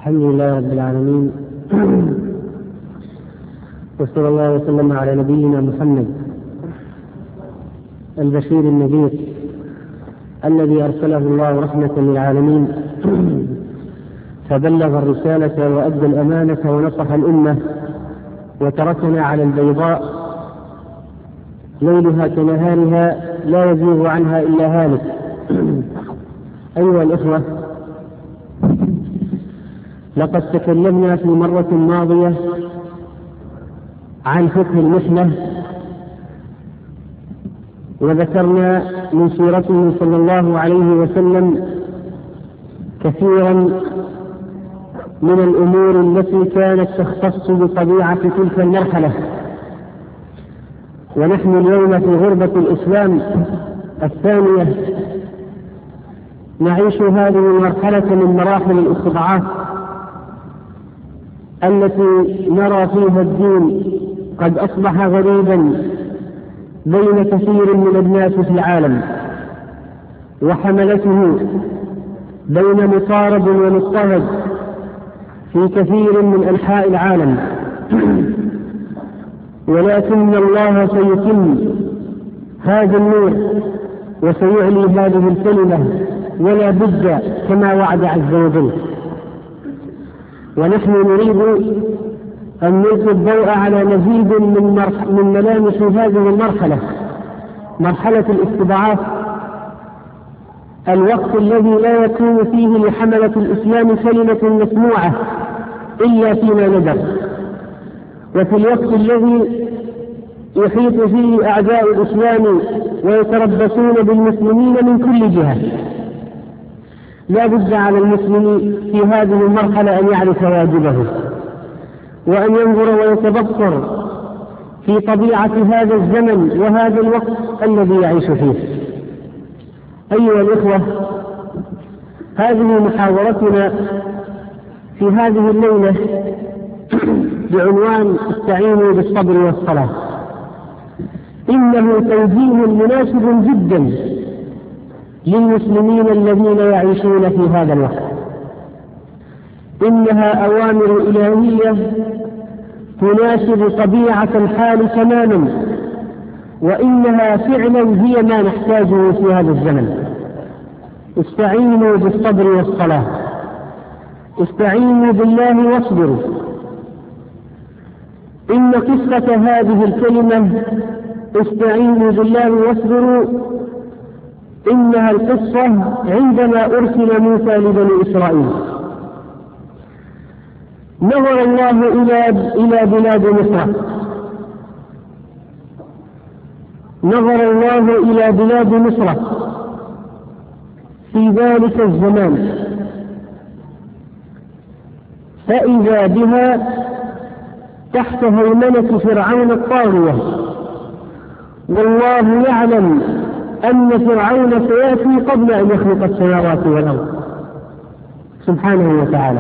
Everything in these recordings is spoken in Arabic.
الحمد لله رب العالمين وصلى الله وسلم على نبينا محمد البشير النذير الذي أرسله الله رحمة للعالمين فبلغ الرسالة وأدى الأمانة ونصح الأمة وتركنا على البيضاء ليلها كنهارها لا يزيغ عنها إلا هالك. أيها الإخوة، لقد تكلمنا في مرة ماضية عن فقه المحنة وذكرنا من سيرته صلى الله عليه وسلم كثيرا من الأمور التي كانت تختص بطبيعة تلك المرحلة. ونحن اليوم في غربة الإسلام الثانية نعيش هذه المرحلة من مراحل الاستضعاف التي نرى فيها الدين قد أصبح غريبا بين كثير من الناس في العالم، وحملته بين مطارد ومضطهد في كثير من أنحاء العالم. ولكن الله سيتم هذا النور وسيعلي هذه الكلمة ولا بد كما وعد عز وجل. ونحن نريد أن نلقي الضوء على مزيد من ملامس هذه المرحلة، مرحلة الاستضعاف، الوقت الذي لا يكون فيه لحملة الإسلام كلمة مسموعة إلا فيما ندر، وفي الوقت الذي يحيط فيه أعداء الإسلام ويتربصون بالمسلمين من كل جهة. لا بد على المسلم في هذه المرحلة أن يعرف واجبه وأن ينظر ويتبصر في طبيعة هذا الزمن وهذا الوقت الذي يعيش فيه. أيها الإخوة، هذه محاورتنا في هذه الليلة بعنوان استعينوا بالصبر والصلاة. إنه توجيه مناسب جدا للمسلمين الذين يعيشون في هذا الوقت. إنها أوامر إلهية تناسب طبيعة الحال تماما، وإنها فعلا هي ما نحتاجه في هذا الزمن. استعينوا بالصبر والصلاة، استعينوا بالله واصبروا. إن قصة هذه الكلمة استعينوا بالله واصبروا إنها القصة عندما أرسل موسى لبني إسرائيل. نظر الله إلى بلاد مصر، نظر الله إلى بلاد مصر في ذلك الزمان، فإذا بها تحت هيمنة فرعون الطاغية. والله يعلم أن فرعون سيأتي قبل أن يخلق السماوات والأرض سبحانه وتعالى.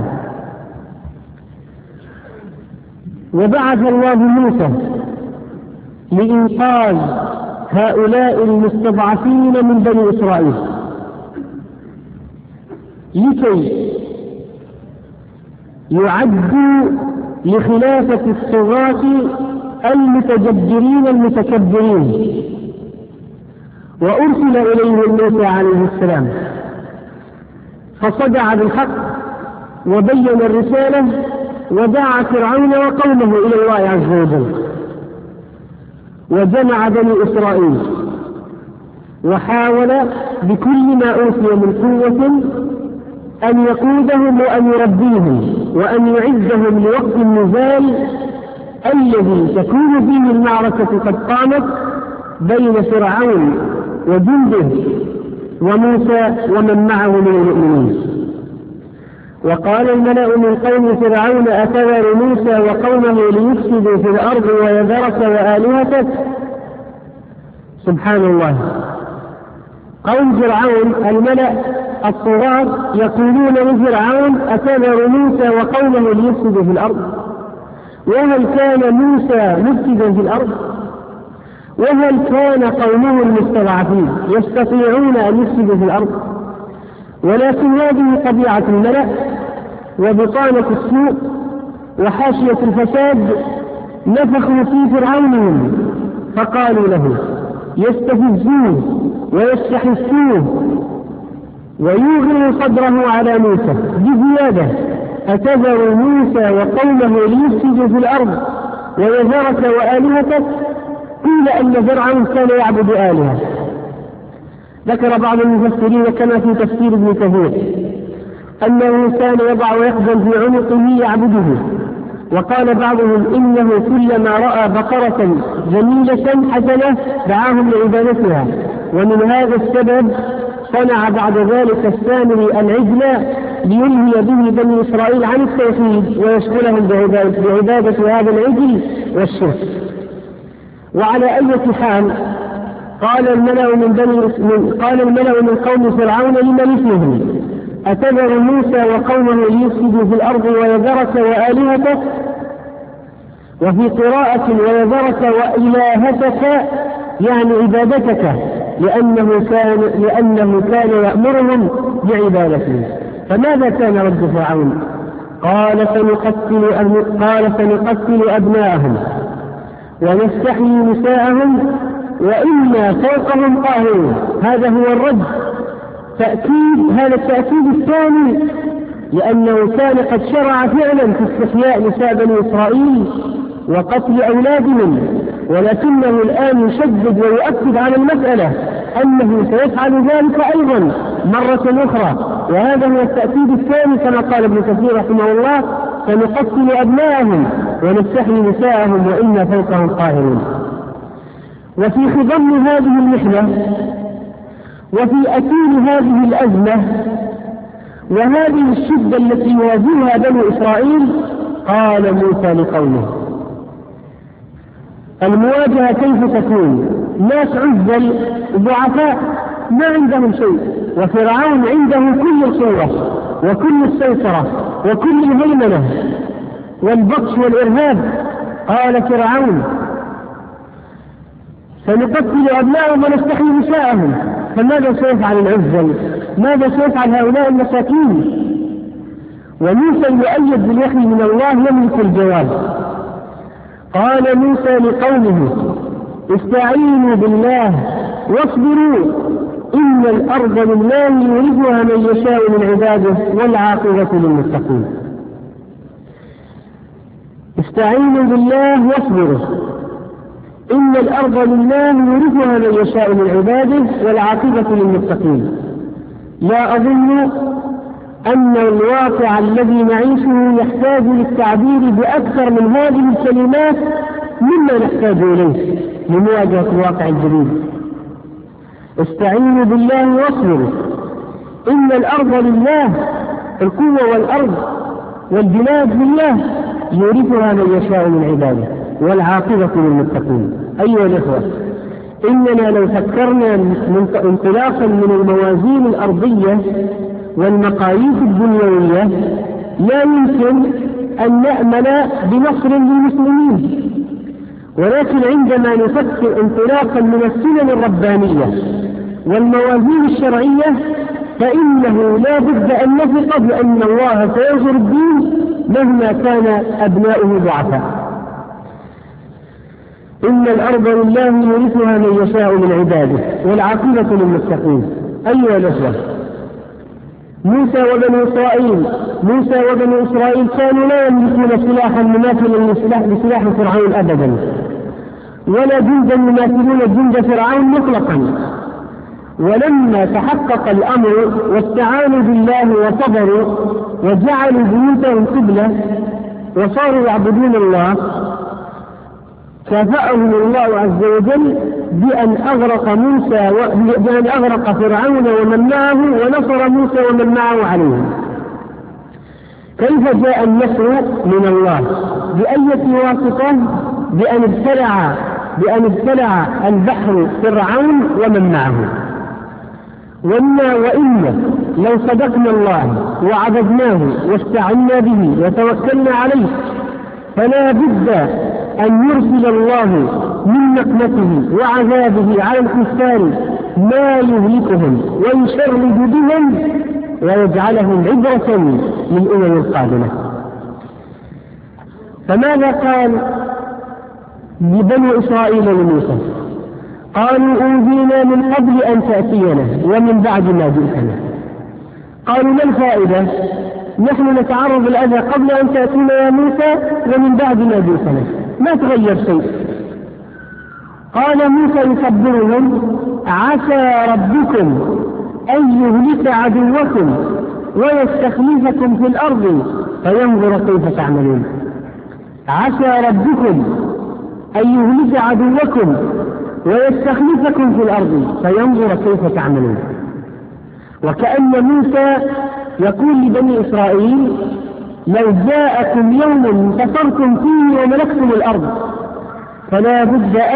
وبعث الله موسى لإنقاذ هؤلاء المستضعفين من بني إسرائيل لكي يعدوا لخلافة الطغاة المتجبرين المتكبرين. وأرسل إليه موسى عليه السلام فصدع بالحق وبين الرسالة ودعا فرعون وقومه إلى الله عز وجل، وجمع بني إسرائيل وحاول بكل ما أوتي من قوة أن يقودهم وأن يربيهم وأن يعزهم لوقت النزال الذي تكون فيه المعركة قد قامت بين فرعون وجنده وموسى ومن معه من المؤمنين. وقال الملأ من قوم فرعون أتذر موسى وقومه ليفسدوا في الأرض ويذرك وآلهتك. سبحان الله، قوم فرعون الملأ الطغاة يقولون لفرعون أتذر موسى وقومه ليفسدوا في الأرض. وهل كان موسى مفسدا في الأرض؟ وهل كان قومه المستضعفين يستطيعون أن يفسدوا في الأرض؟ ولكن هذه طبيعة الملأ وبطانة السوء وحاشية الفساد نفخوا في فرعونهم، فقالوا له يستفزوه ويستحسوه ويوغلوا صدره على موسى بزيادة: أتذر موسى وقومه ليفسدوا في الأرض ويذرك وآلهتك؟ قيل أن فرعون كان يعبد آلهة. ذكر بعض المفسرين كما في تفسير ابن كثير أنه كان يضع يقظا في عنقه يعبده، وقال بعضهم إنه كلما رأى بقرة جميلة حسنة دعاهم لعبادتها، ومن هذا السبب صنع بعد ذلك السامري العجل ليلهي به بني إسرائيل عن التوحيد ويشغلهم بعبادة هذا العجل والشرك. وعلى أي حال قال الملأ من قوم فرعون لملكهم: أتذر موسى وقومه ليفسدوا في الأرض ويذرك وآلهتك؟ وفي قراءة ويذرك وإلهتك يعني عبادتك، لأنه كان يأمرهم بعبادته. فماذا كان رد فرعون؟ قال سنقتل أبناءهم ونستحيي نساءهم وإنا فوقهم قاهرون. هذا هو الرد، هذا التأكيد الثاني، لأنه كان قد شرع فعلا في استحياء نساء بني إسرائيل وقتل أولادهم، ولكنه الآن يشدد ويؤكد على المسألة أنه سيفعل ذلك أيضا مرة أخرى. وهذا هو التأكيد الثاني كما قال ابن كثير رحمه الله: سنقتل أبناءهم ونستحيي نساءهم وإنا فوقهم قاهرون. وفي خضم هذه المحنة وفي أثير هذه الأزمة وهذه الشدة التي يواجهها بنو إسرائيل قال موسى لقومه: المواجهة كيف تكون؟ ناس عزل ضعفاء ما عندهم شيء، وفرعون عنده كل القوة وكل السيطرة وكل الهيمنة والبطش والإرهاب. قال فرعون: سنقتل أبناءهم ونستحيي نساءهم. فماذا سيفعل العزل؟ ماذا سيفعل هؤلاء المساكين؟ وموسى يؤيد بالوحي من الله يملك الجواب. قال موسى لقومه: استعينوا بالله واصبروا إن الأرض لله يورثها من يشاء من عباده والعاقبة للمتقين. استعينوا بالله واصبروا إن الأرض لله يورثها من يشاء من عباده والعاقبة للمتقين. لا أظن أن الواقع الذي نعيشه يحتاج للتعبير بأكثر من هذه الكلمات مما نحتاج إليه لمواجهة الواقع الجديد. استعينوا بالله واصبروا إن الأرض لله، القوة والأرض والبلاد لله يورثها من يشاء من عباده والعاقبة للمتقين. أيها الأخوة، إننا لو فكرنا انطلاقا من الموازين الأرضية والمقاييس الدنيوية لا يمكن أن نأمل بنصر للمسلمين، ولكن عندما نفكر انطلاقا من السنن الربانية والموازين الشرعية فإنه لا بد أن نثق بأن الله سينصر الدين مهما كان أبناؤه ضعفاء. إن الأرض لله يورثها من يشاء من عباده والعاقبة للمتقين. أيها الأخوة، موسى وبنو إسرائيل كانوا لا يملكون سلاحا مماثلا لسلاح فرعون أبدا، ولا جندا يماثلون جند فرعون مطلقا. ولما تحقق الأمر واستعانوا بالله وصبروا وجعلوا بيوتهم قبلة وصاروا يعبدون الله، كافأهم الله عز وجل بأن أغرق فرعون ومن معه ونصر موسى ومن معه عليهم. كيف جاء النصر من الله؟ بأية واسطة؟ بأن ابتلع البحر فرعون ومن معه. وإن لو صدقنا الله وعبدناه واستعنا به وتوكلنا عليه فلا بد أن يرسل الله من نقمته وعذابه على الكفار ما يهلكهم ويشرد بهم ويجعلهم عبرة للأمم القادمة. فماذا قال لبني إسرائيل لموسى؟ قالوا أوذينا من قبل أن تأتينا ومن بعد ما جئتنا. قالوا ما الفائدة؟ نحن نتعرض الأذى قبل أن تأتينا يا موسى ومن بعد ما جئتنا، ما تغير شيء. قال موسى يخبرهم: عسى ربكم أن يهلك عدوكم ويستخلفكم في الأرض فينظر كيف تعملون. عسى ربكم أن يهلك عدوكم ويستخلفكم في الأرض فينظر كيف تعملون. وكأن موسى يقول لبني إسرائيل: لو جاءكم يوم انتصرتم فيه وملكتم الأرض فلا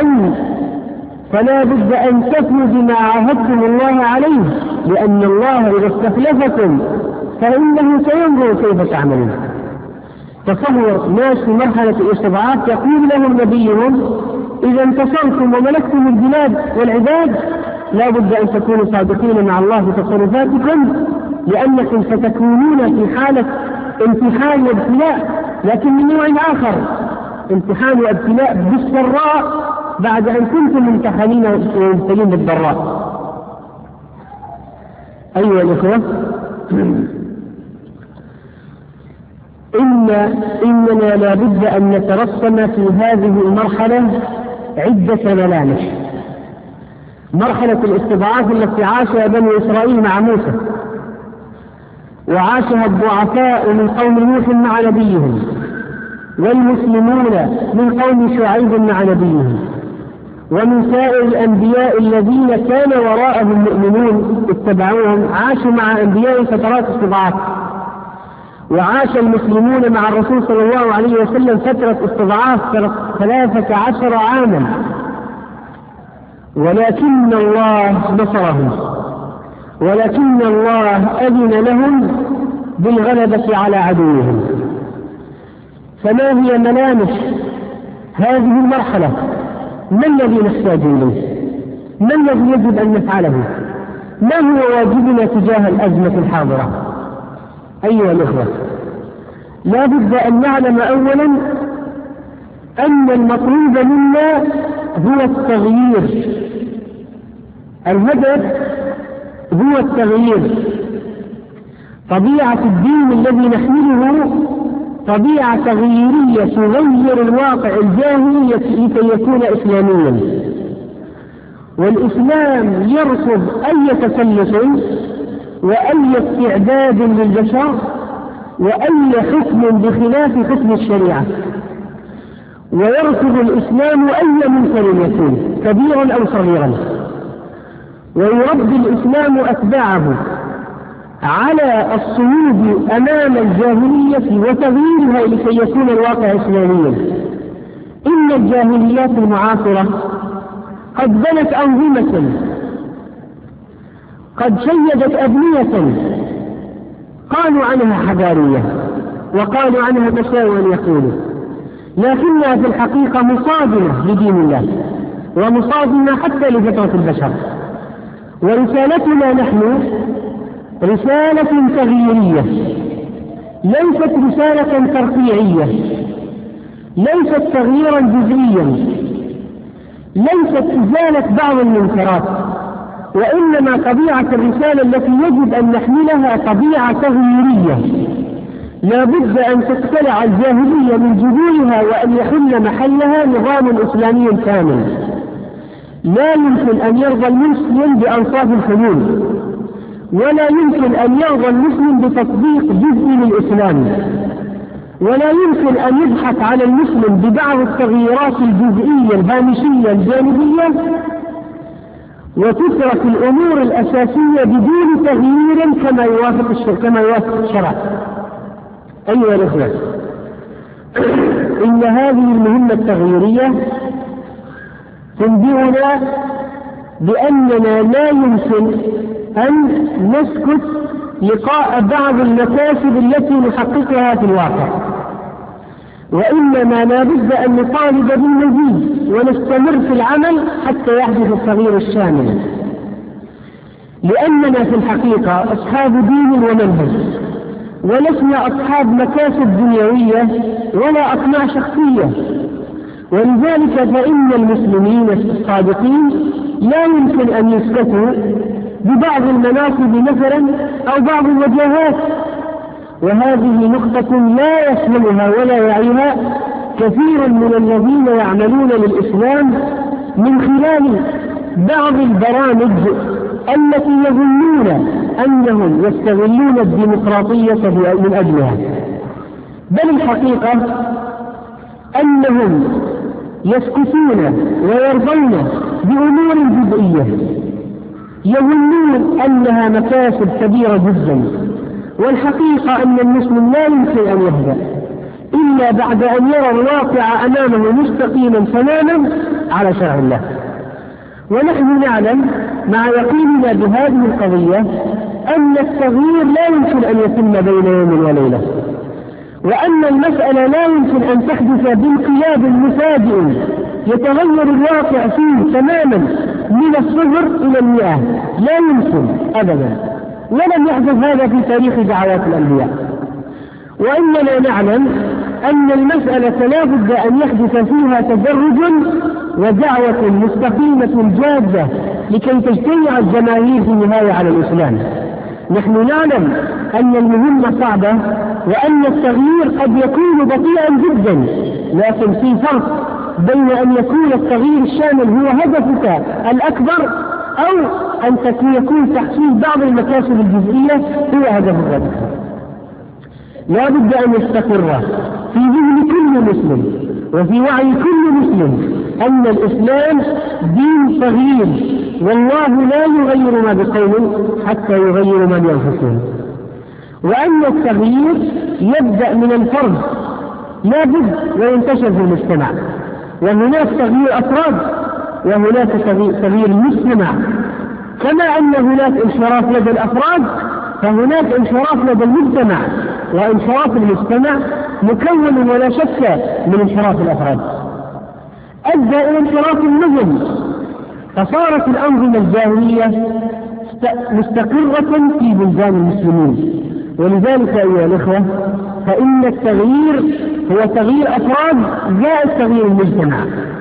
بد أن تفوا بما عاهدتم الله عليه، لأن الله إذا استخلفكم فإنه سينظر كيف تعملون. تصور ناس في مرحلة الاستضعاف يقول لهم نبيهم: إذا انتصرتم وملكتم البلاد والعباد لا بد أن تكونوا صادقين مع الله في تصرفاتكم، لأنكم ستكونون في حالة امتحان وابتلاء، لكن من نوع آخر، امتحان وابتلاء بالسراء بعد أن كنتم ممتحنين ومبتلين بالضراء. أيها الإخوة، إننا لا بد أن نترسم في هذه المرحلة عدة ملامح. مرحلة الاستضعاف التي عاشها بني إسرائيل مع موسى، وعاشها الضعفاء من قوم نوح مع نبيهم، والمسلمون من قوم شعيب مع نبيهم، ومن سائر الأنبياء الذين كان وراءهم مؤمنون اتبعوهم، عاشوا مع أنبياء فترات استضعاف. وعاش المسلمون مع الرسول صلى الله عليه وسلم فترة استضعاف 13 عاما، ولكن الله نصرهم، ولكن الله أذن لهم بالغلبة على عدوهم. فما هي ملامح هذه المرحلة؟ ما الذي نحتاج إليه؟ ما الذي يجب أن نفعله؟ ما هو واجبنا تجاه الأزمة الحاضرة؟ أيها الإخوة، لا بد أن نعلم أولا أن المطلوب منا هو التغيير. الهدف هو التغيير. طبيعة الدين الذي نحمله طبيعة تغييرية تغير الواقع الجاهلي لكي يكون إسلاميا. والإسلام يرفض أي تسلس وأي استعداد للبشر وأي حكم بخلاف حكم الشريعة، ويرفض الإسلام أي منكر يكون كبيرا أو صغيرا، ويربي الإسلام أتباعه على الصمود أمام الجاهلية وتغييرها لكي يكون الواقع إسلاميا. إن الجاهليات المعاصرة قد بنت أنظمة، قد شيدت أبنية قالوا عنها حضارية وقالوا عنها تساؤل يقولوا، لكنها في الحقيقة مصادمة لدين الله ومصادمة حتى لفطرة البشر. ورسالتنا نحن رسالة تغييرية، ليست رسالة ترفيعية، ليست تغييرا جزئيا، ليست إزالة بعض المنكرات، وإنما طبيعة الرسالة التي يجب أن نحملها طبيعة تغييرية. لا بد أن تقتلع الجاهلية من جذورها وأن يحل محلها نظام إسلامي كامل. لا يمكن أن يرضى المسلم بأنصاف الحلول، ولا يمكن أن يرضى المسلم بتطبيق جزء من الإسلام، ولا يمكن أن يضحك على المسلم ببعض التغييرات الجزئية الهامشية الجانبية وتترك الأمور الأساسية بدون تغيير كما يوافق الشرع. أيها الأخوة، إن هذه المهمة التغييرية تنبئنا بأننا لا يمكن أن نسكت لقاء بعض المكاسب التي نحققها في الواقع، وإنما لا بد أن نطالب بالمزيد ونستمر في العمل حتى يحدث التغيير الشامل. لأننا في الحقيقة أصحاب دين ومنهج، ولسنا أصحاب مكاسب دنيوية ولا أطماع شخصية. ولذلك فإن المسلمين الصادقين لا يمكن أن يسكتوا ببعض المناصب مثلا أو بعض الوجهات، وهذه نقطة لا يفهمها ولا يعيها كثير من الذين يعملون للإسلام من خلال بعض البرامج التي يظنون أنهم يستغلون الديمقراطية من أجلها، بل الحقيقة أنهم يسكتون ويرضون بأمور جزئية يظنون أنها مكاسب كبيرة جدا. والحقيقة أن المسلم لا يمكن أن يهدأ إلا بعد أن يرى الواقع أمامه مستقيما تماما على شرع الله. ونحن نعلم مع يقيننا بهذه القضية أن التغيير لا يمكن أن يتم بين يوم وليلة، وأن المسألة لا يمكن أن تحدث بانقلاب مفاجئ يتغير الواقع فيه تماما من الصفر إلى 100، لا يمكن أبدا، ولم يحدث هذا في تاريخ دعوات الأنبياء. وإننا نعلم أن المسألة لا بد أن يحدث فيها تدرج ودعوة مستقيمة جادة لكي تجتمع الجماهير في النهاية على الإسلام. نحن نعلم أن المهمة صعبة وأن التغيير قد يكون بطيئا جدا، لكن في فرق بين أن يكون التغيير الشامل هو هدفك الأكبر أو أن يكون تحصيل بعض المكاسب الجزئية هو هدفك الأكبر. لا بد أن يستقر في ذهن كل مسلم وفي وعي كل مسلم أن الإسلام دين تغيير، والله لا يغير ما بقوم حتى يغيروا ما بأنفسهم، وأن التغيير يبدأ من الفرد لا بد وينتشر في المجتمع، وهناك تغيير أفراد وهناك تغيير مجتمع. كما أن هناك انحراف لدى الأفراد فهناك انحراف لدى المجتمع، وانحراف المجتمع مكون ولا شك من انحراف الأفراد أدى إلى انحراف النظم، فصارت الأنظمة الجاهلية مستقرة في بلدان المسلمين. ولذلك أيها الإخوة فإن التغيير هو تغيير أفراد زائد تغيير المجتمع،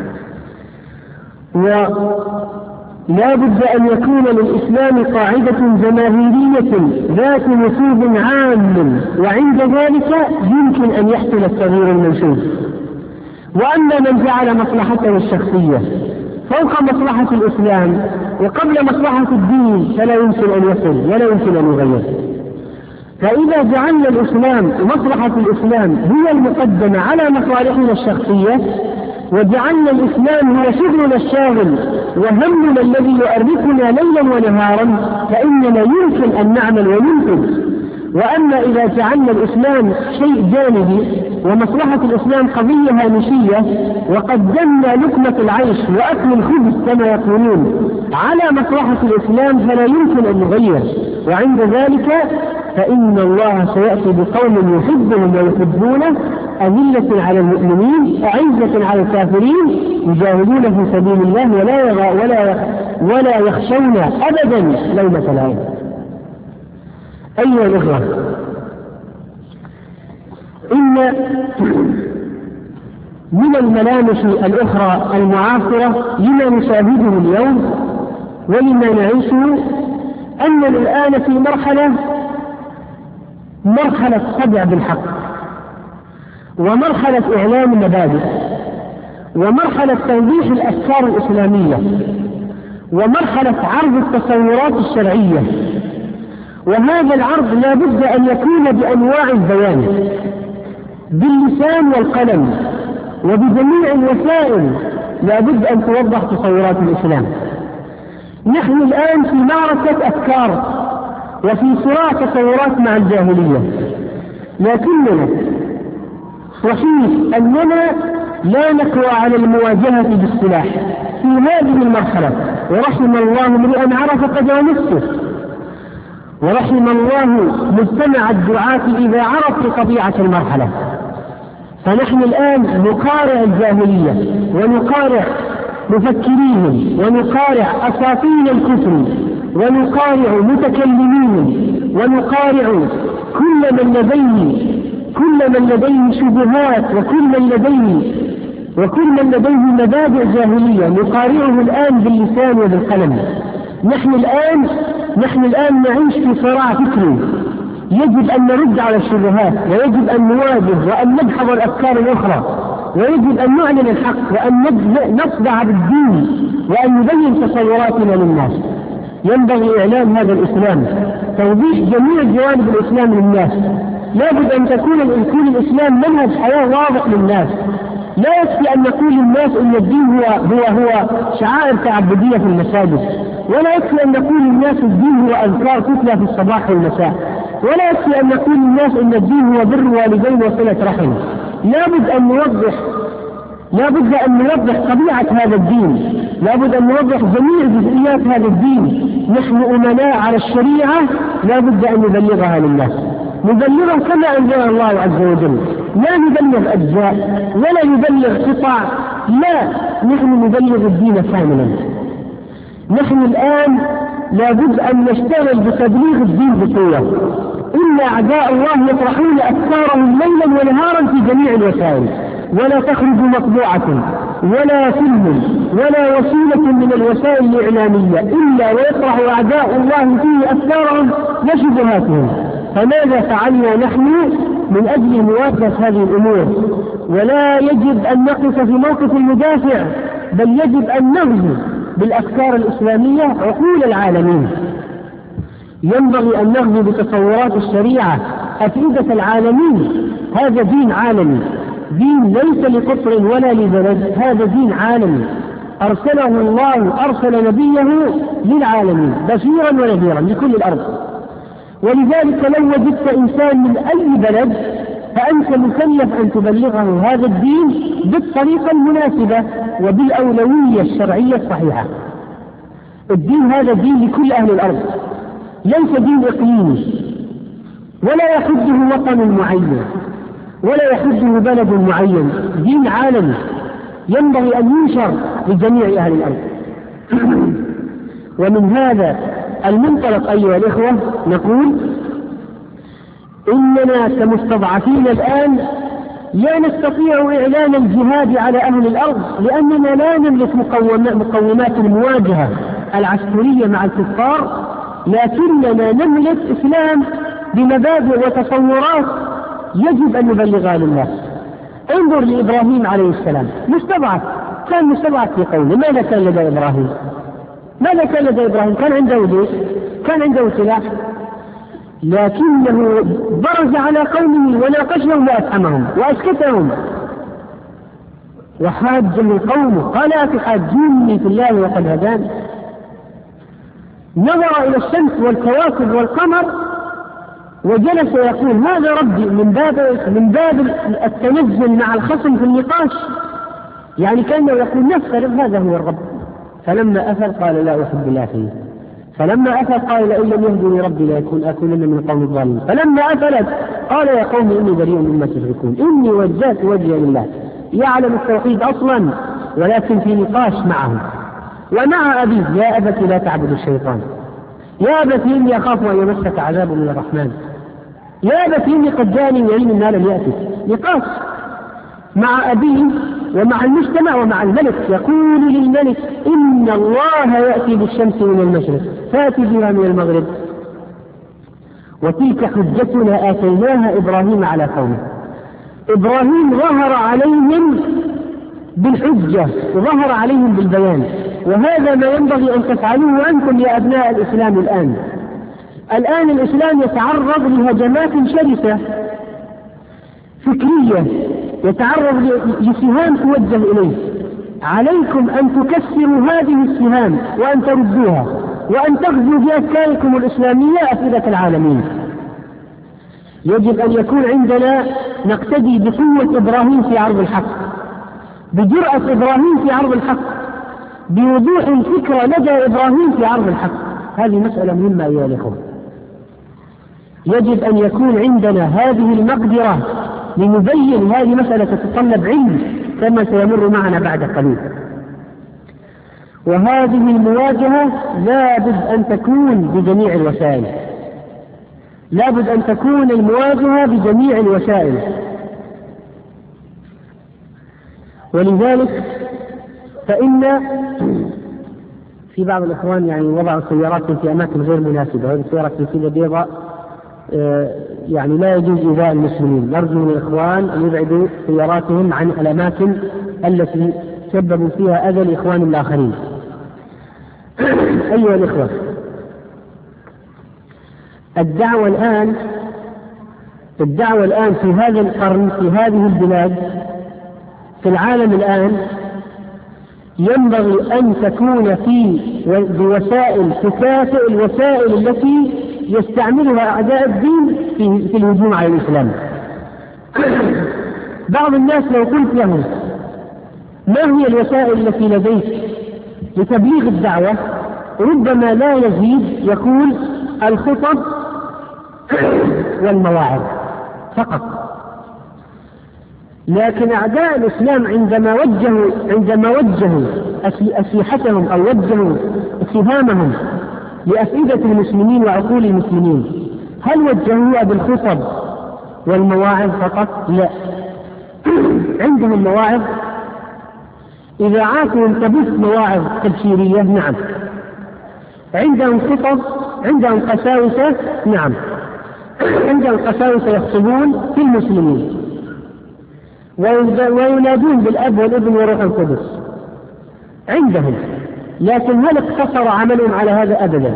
ولا بد أن يكون للإسلام قاعدة جماهيرية ذات نفوذ عام، وعند ذلك يمكن أن يحصل التغيير المنشود. وأما من جعل مصلحته الشخصية فوق مصلحة الإسلام وقبل مصلحة الدين فلا يمكن أن يصل ولا يمكن أن يغير. فإذا جعلنا الإسلام مصلحة الإسلام هي المقدمة على مصالحنا الشخصية، وجعلنا الإسلام هو شغلنا الشاغل وهمنا الذي يؤرقنا ليلا ونهارا، فإننا يمكن أن نعمل ويمكن. وأما إذا جعلنا الإسلام شيء جانبي ومصلحة الإسلام قضية هامشية وقدمنا لقمة العيش وأكل الخبز كما يقولون على مصلحة الإسلام فلا يمكن أن نغير. وعند ذلك فإن الله سيأتي بقوم يحبهم ويحبونه أذلة على المؤمنين أعزة على الكافرين يجاهدون في سبيل الله ولا يخشون أبدا لومة لائم. أيها الأخوة، إن من الملامح الأخرى المعاصرة لما نشاهده اليوم ولما نعيشه أننا الآن في مرحلة صدع بالحق، ومرحلة إعلام المبادئ، ومرحلة توضيح الأفكار الإسلامية، ومرحلة عرض التصورات الشرعية. وهذا العرض لا بد أن يكون بأنواع البيان باللسان والقلم وبجميع الوسائل، لا بد أن توضح تصورات الإسلام. نحن الآن في معركة أفكار وفي صراع تصورات مع الجاهلية، لكننا صحيح أننا لا نقوى على المواجهة بالسلاح في هذه المرحلة، ورحم الله امرئا عرف قدر نفسه، ورحم الله مجتمع الدعاة إذا عرفوا طبيعة المرحلة. فنحن الآن نقارع الجاهلية ونقارع مفكريهم ونقارع أساطين الكفر ونقارع متكلمين، ونقارع كل من لديه شبهات وكل من لديه مبادئ جاهلية، نقارعه الآن باللسان وبالقلم. نحن الآن نعيش في صراع فكري، يجب أن نرد على الشبهات، ويجب أن نواجه وأن ندحض الأفكار الأخرى، ويجب أن نعلن الحق، وأن نصدع بالدين، وأن نبين تصوراتنا للناس. ينبغي إعلان هذا الإسلام، توضيح جميع جوانب الإسلام للناس. لابد أن يكون الإسلام منهج حياة واضح للناس. لا يكفي أن نقول للناس أن الدين هو شعائر تعبدية في المساجد، ولا يكفي أن نقول للناس الدين هو أذكار تتلى في الصباح والمساء، ولا يكفي أن نقول للناس أن الدين هو بر الوالدين وصلة رحم. لابد أن نوضح طبيعة هذا الدين، لابد أن نوضح جميع جزئيات هذا الدين. نحن أمناء على الشريعة، لابد أن نبلغها للناس، نبلغها كما أنزل الله عز وجل، لا نبلغ أجزاء ولا نبلغ قطع، لا، نحن نبلغ الدين كاملا. نحن الآن لابد أن نشتغل بتبليغ الدين بقوة. إن أعداء الله يطرحون أفكارهم ليلا ونهارا في جميع الوسائل، ولا تخرج مطبوعة ولا فيلم ولا وسيلة من الوسائل الإعلامية إلا ويطرح أعداء الله فيه أفكارهم وشبهاتهم. فماذا فعلنا نحن من أجل مواجهة هذه الأمور؟ ولا يجب أن نقف في موقف المدافع، بل يجب أن نغزو بالأفكار الإسلامية عقول العالمين. ينبغي أن نغزو بتصورات الشريعة أفئدة العالمين. هذا دين عالمي، دين ليس لقطر ولا لبلد، هذا دين عالمي أرسله الله، أرسل نبيه للعالمين بشيرا ونذيرا لكل الأرض. ولذلك لو وجدت إنسان من أي بلد فأنت مكلف أن تبلغه هذا الدين بالطريقة المناسبة وبالأولوية الشرعية الصحيحة. الدين هذا دين لكل أهل الأرض، ليس دين إقليمي، ولا يحده وطن معين ولا يحده بلد معين، دين عالمي ينبغي أن ينشر لجميع أهل الأرض. ومن هذا المنطلق أيها الإخوة نقول إننا كمستضعفين الآن لا نستطيع إعلان الجهاد على أهل الأرض، لأننا لا نملك مقومات المواجهة العسكرية مع الكفار، لكننا نملك إسلام بمبادئ وتصورات يجب أن نبلغها للناس. انظر لإبراهيم عليه السلام، مستضعف، كان مستضعف في قومه. ماذا كان لدى إبراهيم؟ كان عنده جيش، كان عنده سلاح، لكنه برز على قومه وناقشهم وأفهمهم وأسكتهم، وحاج من قومه قال أتحاجوني في الله وقد هداني. نظر إلى الشمس والكواكب والقمر وجلس يقول هذا ربي، من باب التنزل مع الخصم في النقاش، يعني كأنه يقول نفترض هذا هو الرب. فلما أفل قال لا أحب الله فيه، فلما أفل قال لئن لم يهدني ربي لأكونن من القوم الظالمين. فلما أفلت قال يا قوم إني بريء مما تشركون، إني وجهت وجهي لله. يعلم التوحيد أصلا ولكن في نقاش معه ومع أبيه، يا أبت لا تعبد الشيطان، يا أبت إني أخاف أن يمسك عذاب من الرحمن، يا أبت إني قد جاءني من علم ما لم يأتك. نقاش مع أبيه ومع المجتمع ومع الملك. يقول للملك إن الله يأتي بالشمس من المشرق فأتي بها من المغرب، وتلك حجتنا آتيناها إبراهيم على قومه. إبراهيم ظهر عليهم بالحجة وظهر عليهم بالبيان، وهذا ما ينبغي أن تفعلوه أنتم يا أبناء الإسلام. الآن الإسلام يتعرض لهجمات شرسة فكرية، يتعرض لسهام توجه إليه. عليكم أن تكسروا هذه السهام وأن تردوها وأن تغزوا بأفكاركم الإسلامية أفئدة العالمين. يجب أن يكون عندنا نقتدي بقوة إبراهيم في عرض الحق، بجرأة إبراهيم في عرض الحق، بوضوح الفكرة لدى إبراهيم في عرض الحق. هذه مسألة مهمة أيها الأخوة. يجب أن يكون عندنا هذه المقدرة لنبين هذه مسألة تتطلب علم كما سيمر معنا بعد قليل. وهذه المواجهة لابد أن تكون بجميع الوسائل، لابد أن تكون المواجهة بجميع الوسائل. ولذلك فإن في بعض الإخوان يعني وضعوا سياراتهم في أماكن غير مناسبة، هذه السيارات التي بيضاء يعني لا يجوز إيذاء المسلمين. نرجو من الإخوان أن يبعدوا سياراتهم عن الأماكن التي سببوا فيها أذى الإخوان الآخرين. أيها الإخوة، الدعوة الآن في هذا القرن في هذه البلاد في العالم الآن ينبغي أن تكون بوسائل تكافئ الوسائل التي يستعملها أعداء الدين في الهجوم على الإسلام. بعض الناس لو قلت له ما هي الوسائل التي لديك لتبليغ الدعوة ربما لا يزيد يقول الخطب والمواعظ فقط. لكن أعداء الإسلام عندما وجهوا أسلحتهم أو وجهوا سهامهم لأفئدة المسلمين وعقول المسلمين، هل وجهوها بالخطب والمواعظ فقط؟ لا، عندهم مواعظ، إذاعاتهم تبث مواعظ تبشيرية، نعم. عندهم خطب، عندهم قساوسة، نعم. عندهم قساوسة يخطبون في المسلمين وينادون بالأب والابن والروح القدس عندهم. لكن هل اقتصر عملهم على هذا؟ أبدا.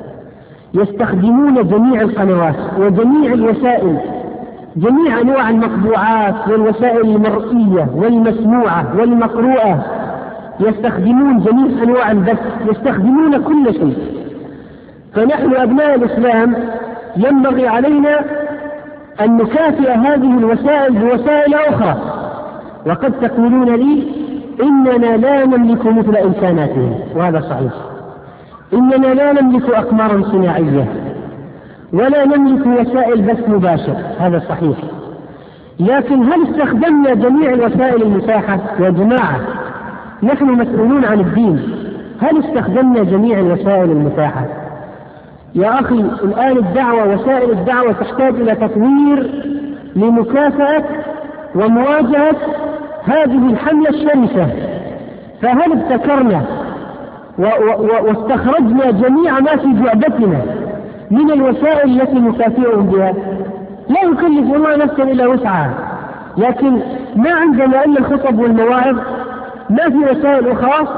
يستخدمون جميع القنوات وجميع الوسائل، جميع أنواع المطبوعات والوسائل المرئية والمسموعة والمقروءة، يستخدمون جميع أنواع البث، يستخدمون كل شيء. فنحن أبناء الإسلام ينبغي علينا أن نكافئ هذه الوسائل بوسائل أخرى. وقد تقولون لي إننا لا نملك مثل إمكاناتهم، وهذا صحيح. إننا لا نملك أقمارا صناعية ولا نملك وسائل بث مباشر، هذا صحيح. لكن هل استخدمنا جميع الوسائل المتاحة؟ يا جماعة نحن مسؤولون عن الدين، هل استخدمنا جميع الوسائل المتاحة؟ يا أخي الآن الدعوة، وسائل الدعوة تحتاج إلى تطوير لمكافأة ومواجهة هذه الحملة الشرسة. فهل ابتكرنا واستخرجنا جميع ما في جعبتنا من الوسائل التي نكافئهم بها؟ لا يكلف الله نفسا إلا وسعها. لكن ما عندنا إلا الخطب والمواعظ، ما في وسائل أخرى.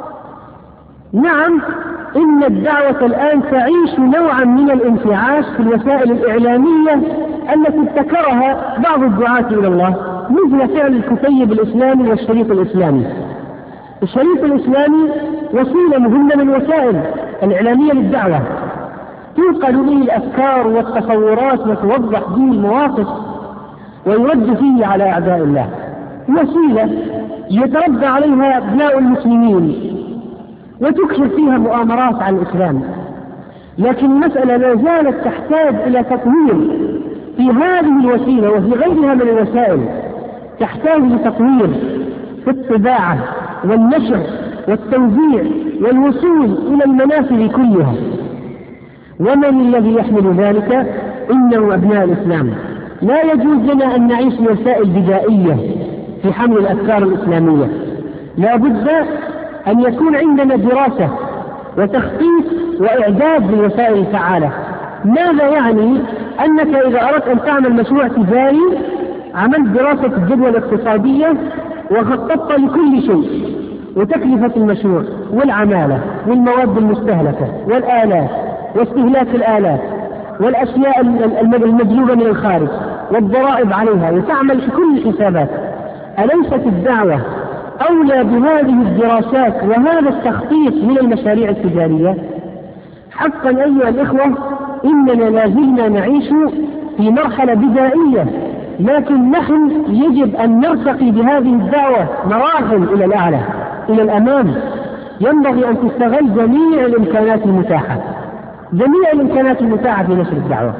نعم، إن الدعوة الآن تعيش نوعا من الانتعاش في الوسائل الإعلامية التي ابتكرها بعض الدعاة إلى الله، مثل فعل الكتيب الإسلامي والشريط الإسلامي. الشريط الإسلامي وسيلة مهمة من الوسائل الإعلامية للدعوة، تنقل به الأفكار والتصورات وتوضح به المواقف ويرد فيه على أعداء الله، وسيلة يتربى عليها أبناء المسلمين وتكشف فيها مؤامرات عن الإسلام. لكن المسألة لا زالت تحتاج إلى تطوير في هذه الوسيلة وفي غيرها من الوسائل، تحتاج لتطوير في الطباعة والنشر والتوزيع والوصول إلى المنافذ كلها. ومن الذي يحمل ذلك؟ إنه أبناء الإسلام. لا يجوز لنا أن نعيش وسائل بدائية في حمل الأفكار الإسلامية، لا بد أن يكون عندنا دراسة وتخطيط وإعداد للوسائل الفعالة. ماذا يعني؟ أنك إذا أردت أن تعمل مشروع تجاري عملت دراسة الجدوى الاقتصادية وخططت لكل شيء، وتكلفة المشروع والعمالة والمواد المستهلكة والآلات واستهلاك الآلات والأشياء المجلوبة من الخارج والضرائب عليها، وتعمل في كل الحسابات. أليست الدعوة أولى بهذه الدراسات وهذا التخطيط من المشاريع التجارية؟ حقا أيها الإخوة، إننا لازلنا نعيش في مرحلة بدائية، لكن نحن يجب أن نرتقي بهذه الدعوة مراحل إلى الأعلى إلى الأمام. ينبغي أن تستغل جميع الإمكانات المتاحة، جميع الإمكانات المتاحة في نشر الدعوة.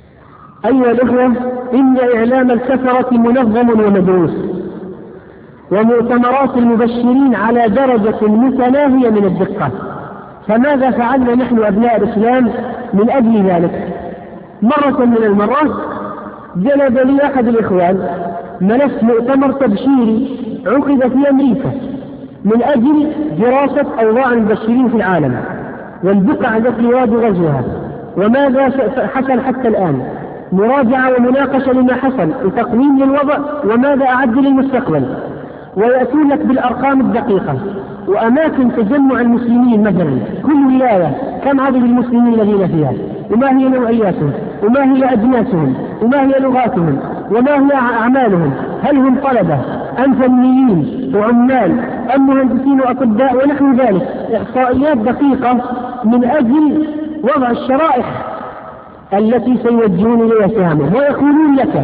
أيها الإخوة، إن إعلام الكفرة منظم ومدروس، ومؤتمرات المبشرين على درجة متناهية من الدقة. فماذا فعلنا نحن أبناء الإسلام من أجل ذلك؟ مرة من المرات جلب لي أحد الإخوان ملف مؤتمر تبشيري عقد في أمريكا من أجل دراسة أوضاع المبشرين في العالم والبقع التي يراد غزوها وماذا حصل حتى الآن، مراجعة ومناقشة لما حصل وتقييم للوضع وماذا أعد للمستقبل، ويأتون لك بالأرقام الدقيقة وأماكن تجمع المسلمين مثلا كل ولاية كم عدد المسلمين الذين فيها وما هي نوعياتهم وما هي أجناسهم وما هي لغاتهم وما هي أعمالهم، هل هم طلبة أم فنيين وعمال أم مهندسين وأطباء ونحو ذلك، إحصائيات دقيقة من أجل وضع الشرائح التي سيوجهون إليها سهامهم. ويقولون لك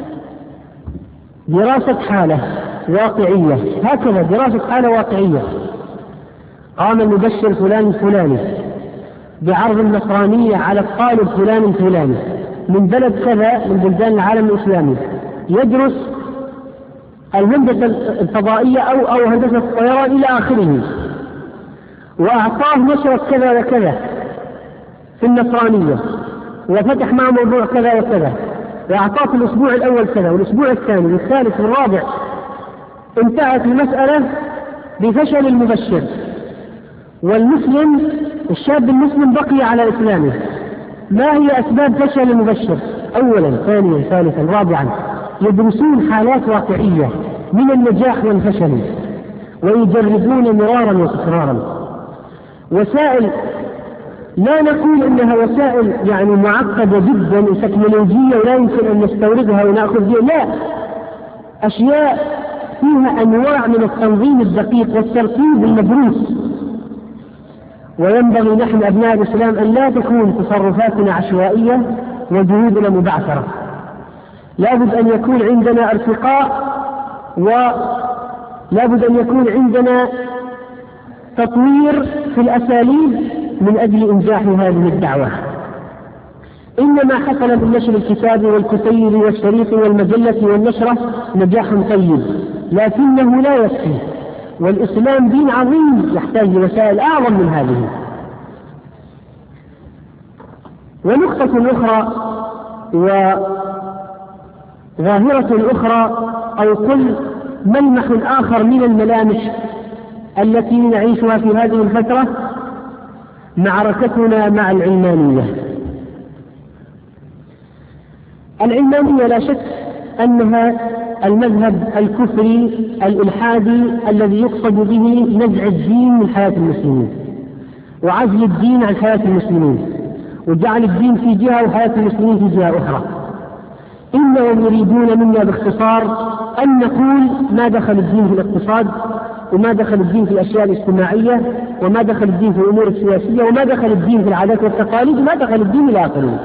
دراسة حالة واقعية، هكذا دراسة حالة واقعية. قام المبشر فلان الفلاني بعرض النصرانية على الطالب فلان الفلاني من بلد كذا من بلدان العالم الإسلامي يدرس الهندسة الفضائية أو هندسة الطيران إلى آخره، وأعطاه نشرة كذا وكذا في النصرانية وفتح معه موضوع كذا وكذا، وأعطاه في الأسبوع الأول كذا والأسبوع الثاني والثالث والرابع. انتهت المسألة بفشل المبشر، والمسلم الشاب المسلم بقي على إسلامه. ما هي أسباب فشل المبشر؟ أولا ثانيا ثالثا رابعا يدرسون حالات واقعية من النجاح والفشل ويجربون مرارا وتكرارا. وسائل لا نقول إنها وسائل يعني معقدة جدا وتكنولوجية ولا يمكن أن نستوردها ونأخذ بها، لا، أشياء فيها أنواع من التنظيم الدقيق والترتيب المدروس. وينبغي نحن أبناء الإسلام أن لا تكون تصرفاتنا عشوائية وجهودنا مبعثرة، لابد أن يكون عندنا ارتقاء ولابد أن يكون عندنا تطوير في الأساليب من أجل إنجاح هذه الدعوة. إنما حصل بالنشر الكتابي والكتيب والشريط والمجلة والنشرة نجاح طيب، لكنه لا يكفي، والإسلام دين عظيم يحتاج لوسائل أعظم من هذه. ونقطة أخرى وظاهرة أخرى أو كل ملمح آخر من الملامح التي نعيشها في هذه الفترة معركتنا مع العلمانية. العلمانية لا شك أنها المذهب الكفري الإلحادي الذي يقصد به نزع الدين من حياة المسلمين وعزل الدين عن حياة المسلمين وجعل الدين في جهة وحياة المسلمين في جهة أخرى. إنهم يريدون منا باختصار أن نقول ما دخل الدين في الاقتصاد وما دخل الدين في الأشياء الاجتماعية وما دخل الدين في الأمور السياسية وما دخل الدين في العادات والتقاليد وما دخل الدين إلى آخره.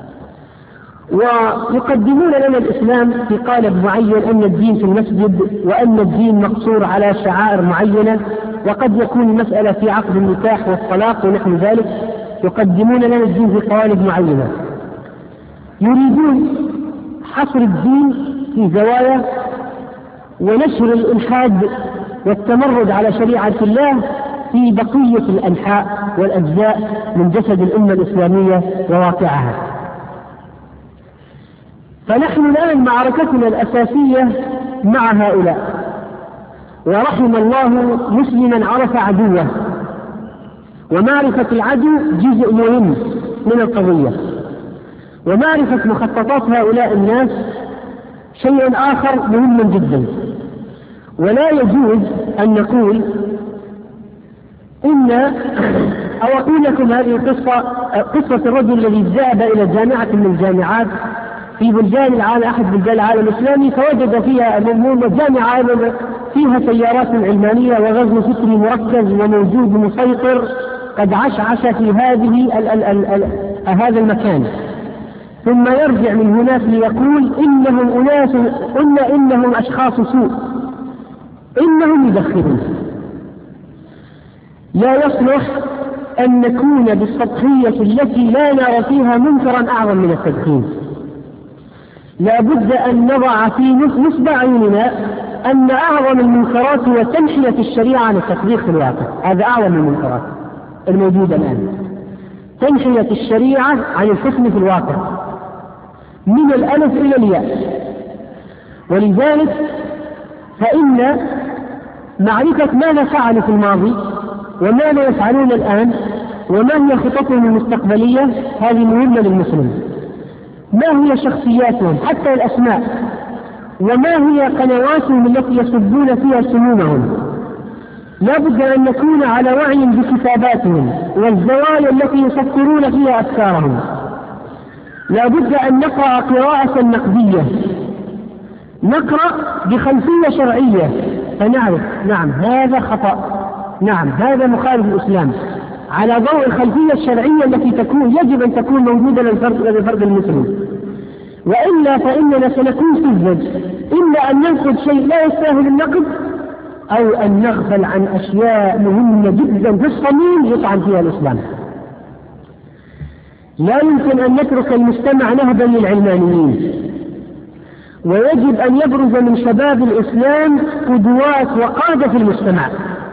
ويقدمون لنا الإسلام في قالب معين أن الدين في المسجد وأن الدين مقصور على شعائر معينة، وقد يكون المسألة في عقد النكاح والطلاق ونحو ذلك. يقدمون لنا الدين في قوالب معينة، يريدون حصر الدين في زوايا ونشر الإلحاد والتمرد على شريعة الله في بقية الأنحاء والأجزاء من جسد الأمة الإسلامية وواقعها. فنحن الآن معركتنا الأساسية مع هؤلاء، ورحم الله مسلما عرف عدوه، ومعرفة العدو جزء مهم من القضية، ومعرفة مخططات هؤلاء الناس شيء آخر مهم جدا. ولا يجوز أن نقول أو أقول لكم هذه قصة الرجل الذي ذهب إلى جامعة من الجامعات في بلدان العالم، أحد بلدان العالم الإسلامي، فوجد فيها جامعة فيها سيارات علمانية وغزو فكري مركز وموجود مسيطر قد عشعش في هذا المكان، ثم يرجع من هناك ليقول إنهم أشخاص سوء، إنهم يدخلون. لا يصلح أن نكون بالسطحية التي لا نرى فيها منكرا أعظم من التدخين. لا بد أن نضع في نصب عيننا أن أعظم المنكرات هو تنحية الشريعة عن التطبيق في الواقع. هذا أعظم المنكرات الموجودة الآن، تنحية الشريعة عن الحكم في الواقع من الألف إلى الياء. ولذلك فإن معرفة ماذا فعلوا في الماضي وماذا يفعلون الآن وما هي خططهم المستقبلية هذه مهمة للمسلم. ما هي شخصياتهم حتى الأسماء، وما هي قنواتهم التي يصبون فيها سمومهم. لا بد أن نكون على وعي بكتاباتهم والزوايا التي يسطرون فيها أفكارهم. لا بد أن نقرأ قراءة نقدية، نقرأ بخلفية شرعية فنعرف نعم هذا خطأ، نعم هذا مخالف الإسلام، على ضوء الخلفية الشرعية التي يجب أن تكون موجودة للفرد المسلم. وإلا فإننا سنكون في الزج، إلا أن ننقد شيء لا يستاهل النقد، أو أن نغفل عن أشياء مهمة جدا في الصميم يطعن فيها الإسلام. لا يمكن أن نترك المجتمع نهبا للعلمانيين، ويجب أن يبرز من شباب الإسلام قدوات وقادة في المجتمع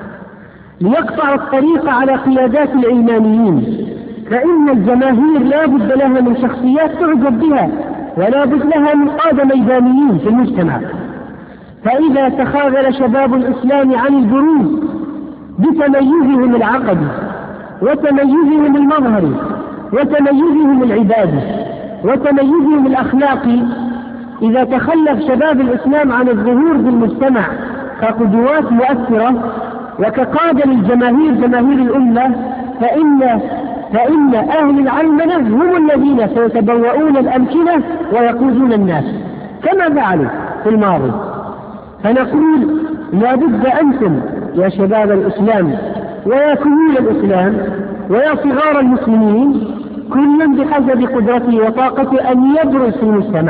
ليقطع الطريق على قيادات العلمانيين. فإن الجماهير لا بد لها من شخصيات تعجب بها، ولا بد لها من قادة ميدانيين في المجتمع. فإذا تخاذل شباب الإسلام عن البروز بتميزهم العقدي وتميزهم المظهري وتميزهم العبادي وتميزهم الأخلاقي، إذا تخلف شباب الإسلام عن الظهور بالمجتمع كقدوات مؤثرة وكقادة للجماهير جماهير الأمة، فإن أهل العلمنة هم الذين سيتبوؤون الأمكنة ويقودون الناس كما فعلوا في الماضي. فنقول لا بد أنتم يا شباب الإسلام ويا كهول الإسلام ويا صغار المسلمين كل بحسب قدرته وطاقته أن يبرز في المجتمع.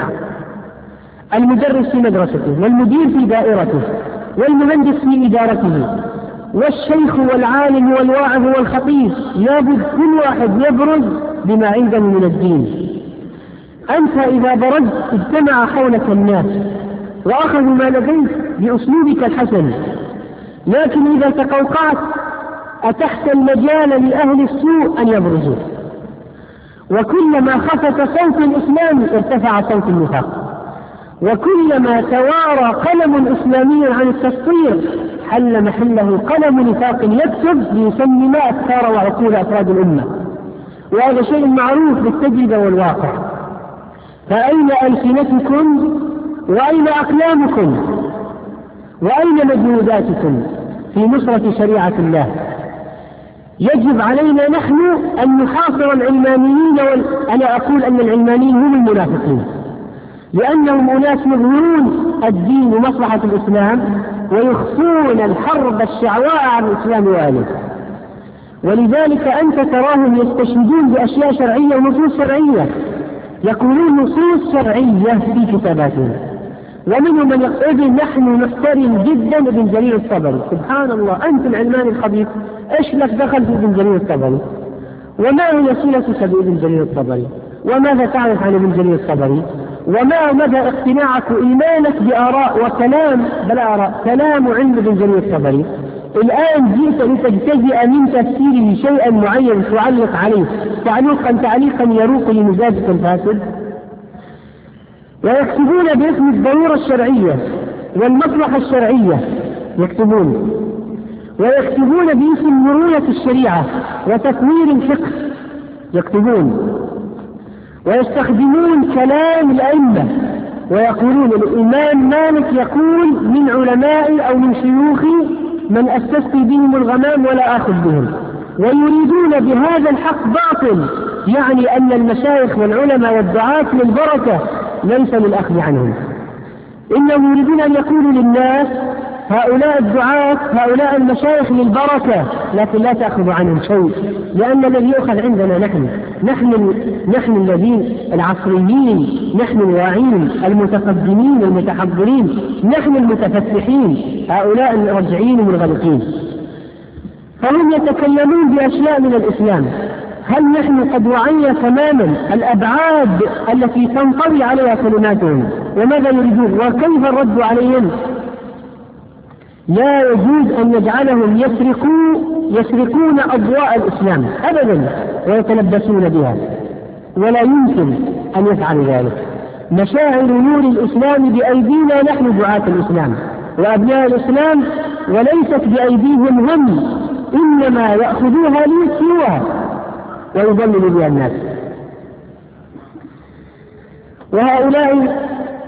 المدرس في مدرسته، والمدير في دائرته، والمهندس في إدارته، والشيخ والعالم والواعظ والخطيب، لابد كل واحد يبرز بما عنده من الدين. أنت إذا برزت اجتمع حولك الناس وأخذوا ما لديك بأسلوبك الحسن، لكن إذا تقوقعت أتحت المجال لأهل السوء أن يبرزوا. وكلما خفت صوت الإسلام ارتفع صوت النفاق، وكلما توارى قلم إسلامي عن التسطير حل محله قلم نفاق يكتب ليسمم أفكار وعقول أفراد الأمة. وهذا شيء معروف بالتجربة والواقع. فأين ألسنتكم وأين أقلامكم وأين مجهوداتكم في نصرة شريعة الله؟ يجب علينا نحن أن نحاصر العلمانيين، أنا أقول أن العلمانيين هم المنافقين، لأنهم أناس يظهرون الدين ومصلحة الإسلام ويخفون الحرب الشعواء عن الإسلام وآله. ولذلك أنت تراهم يستشهدون بأشياء شرعية ونصوص شرعية، يقولون نصوص شرعية في كتاباتهم. ومنهم من يقول نحن نحترم جدا ابن جرير الطبري. سبحان الله، أنت العلماني الخبيث إيش لك دخل في ابن جرير الطبري؟ وما هي صلتك بابن جرير الطبري؟ وماذا تعرف عن ابن جرير الطبري؟ وما مدى اقتناعك وإيمانك بآراء وكلام بل آراء كلام عند ابن جرير الطبري؟ الآن جئت لتجتزئ من تفسيره شيئا معين تعلق عليه تعليقا يروق لمزاجك الفاسد. ويكتبون باسم الضرورة الشرعية والمصلحة الشرعية، يكتبون ويكتبون باسم مرونة الشريعة وتكوير الفقه، يكتبون ويستخدمون كلام الأئمة ويقولون الإمام مالك يقول من علمائي أو من شيوخي من أستسقي بهم الغمام ولا آخذ بهم، ويريدون بهذا الحق باطل، يعني أن المشايخ والعلماء والدعاة للبركة ليس للأخذ عنهم. إنهم يريدون أن يقولوا للناس هؤلاء الدعاة هؤلاء المشايخ للبركة لكن لا تأخذ عنهم شيء، لأن الذي يؤخذ عندنا نحن الذين العصريين، نحن الواعين المتقدمين المتحضرين، نحن المتفتحين، هؤلاء الرجعين المنغلقين. فهم يتكلمون بأشياء من الإسلام. هل نحن قد وعينا تماما الأبعاد التي تنطوي عليها كلماتهم وماذا يريدون وكيف الرد عليهم؟ لا يجوز أن نجعلهم يسرقون أضواء الإسلام أبدا ويتلبسون بها، ولا يمكن أن يفعل ذلك. مشاعر نور الإسلام بأيدينا نحن دعاة الإسلام وأبناء الإسلام، وليست بأيديهم هم، إنما يأخذوها ليسلوها ويضللوا بها الناس. وهؤلاء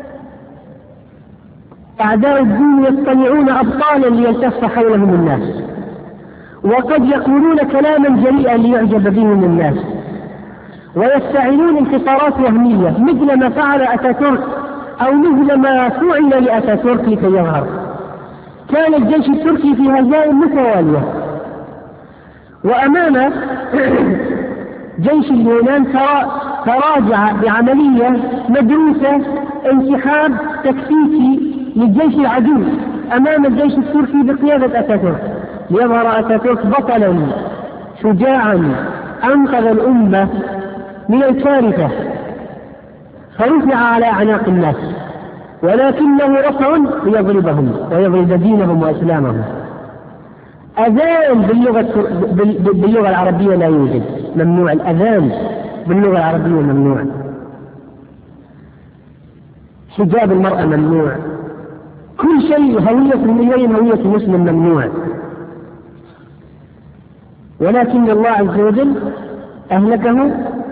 أعداء الدين يصطنعون أبطالا ليلتف حولهم الناس، وقد يقولون كلاما جريئا ليعجب بهم الناس، ويستعينون انتصارات وهمية مثل ما فعل أتاتورك أو مثل ما فعل لأتاتورك لكي يظهر. كان الجيش التركي في هزائم متوالية، وأمام جيش اليونان تراجع بعملية مدروسة، انسحاب تكتيكي للجيش العدو أمام الجيش التركي بقيادة أتاتورك، ليظهر أتاتورك بطلا شجاعا أنقذ الأمة من الكارثة، فرفع على أعناق الناس، ولكنه رفع ليضربهم ويضرب دينهم وإسلامهم. أذان باللغة العربية لا يوجد، ممنوع الأذان باللغة العربية، ممنوع. حجاب المرأة ممنوع، كل شيء هوية المسلم ممنوع. ولكن الله عز وجل أهلكه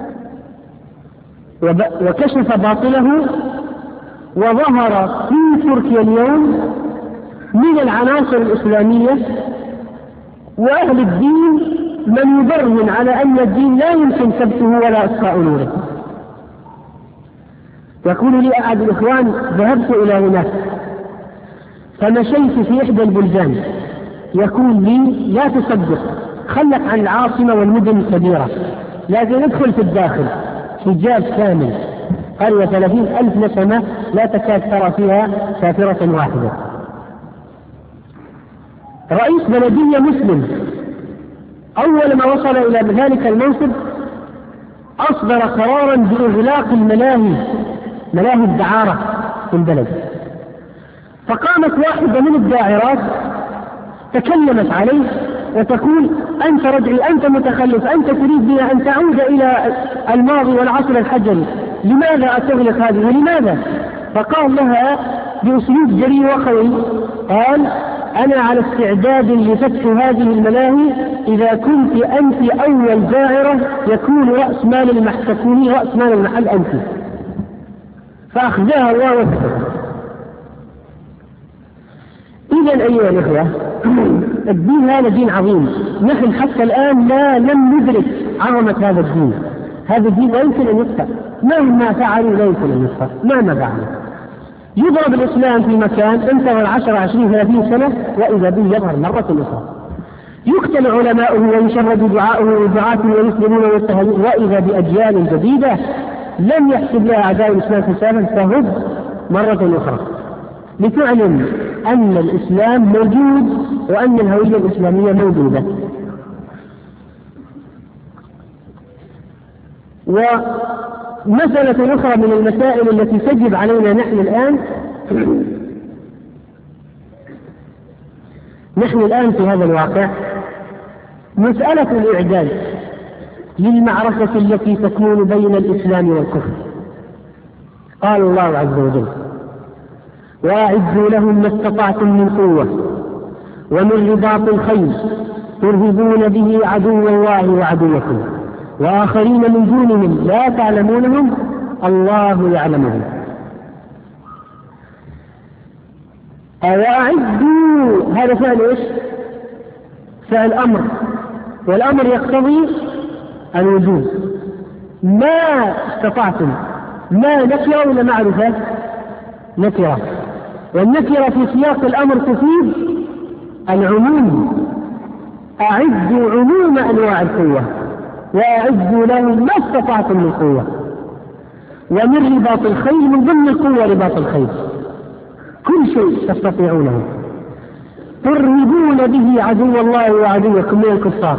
وكشف باطله، وظهر في تركيا اليوم من العناصر الإسلامية وأهل الدين من يبرهن على أن الدين لا يمكن ثبته ولا إطفاء نوره. يقول لي أحد الإخوان: ذهبت إلى هناك فمشيت في إحدى البلدان، يقول لي: لا تصدق، خلك عن العاصمة والمدن الكبيرة، لكن ادخل في الداخل، حجاب كامل، قرية 30,000 نسمة لا تكاد ترى فيها سافرة واحدة. رئيس بلدية مسلم أول ما وصل إلى ذلك المنصب أصدر قرارا بإغلاق ملاهي الدعارة في البلد، فقامت واحدة من الداعرات تكلمت عليه وتقول: أنت رجعي، أنت متخلف، أنت تريد بنا أن تعود إلى الماضي والعصر الحجري، لماذا أتغلق هذه ولماذا؟ فقال لها بأسلوب جريء وقوي، قال: أنا على استعداد لفتح هذه الملاهي إذا كنت أنت أول داعرة يكون رأس مال المحل أنت. فأخذها الله وكفر. إذن أيها الأخوة، الدين هذا دين عظيم، نحن حتى الآن لم ندرك عظمة هذا الدين. هذا الدين لا يمكن أن يطفأ، مهما فعلوا لا يمكن أن يطفأ، مهما فعلوا. يضرب الإسلام في مكان انتظر 10 20 30 سنة وإذا به يظهر مرة أخرى، يقتل علماؤه ويشرد دعاؤه ودعاته ويسلمون ويتهمون، وإذا بأجيال جديدة لم يحسب لها أعداء الإسلام حسابا تهب مرة أخرى، لتعلم أن الإسلام موجود وأن الهوية الإسلامية موجودة. ومسألة أخرى من المسائل التي تجب علينا نحن الآن في هذا الواقع، مسألة الإعداد للمعركة التي تكون بين الإسلام والكفر. قال الله عز وجل: وأعدوا لهم ما استطعتم من قوة ومن رباط الخيل ترهبون به عدو الله وعدوكم وآخرين من دونهم لا تعلمونهم الله يعلمهم. وأعدوا هذا فعل إيش؟ فعل أمر، والأمر يقتضي الوجوب. ما استطعتم، ما نكرة ولا معرفة؟ نكرة، والنكرة في سياق الأمر تفيد العموم. أعدوا عموم أنواع القوة، وأعدوا لهم ما استطعتم من قوة، ومن رباط الخيل، من ضمن القوة رباط الخيل، كل شيء تستطيعونه ترهبون به عدو الله وعدوكم من الكفار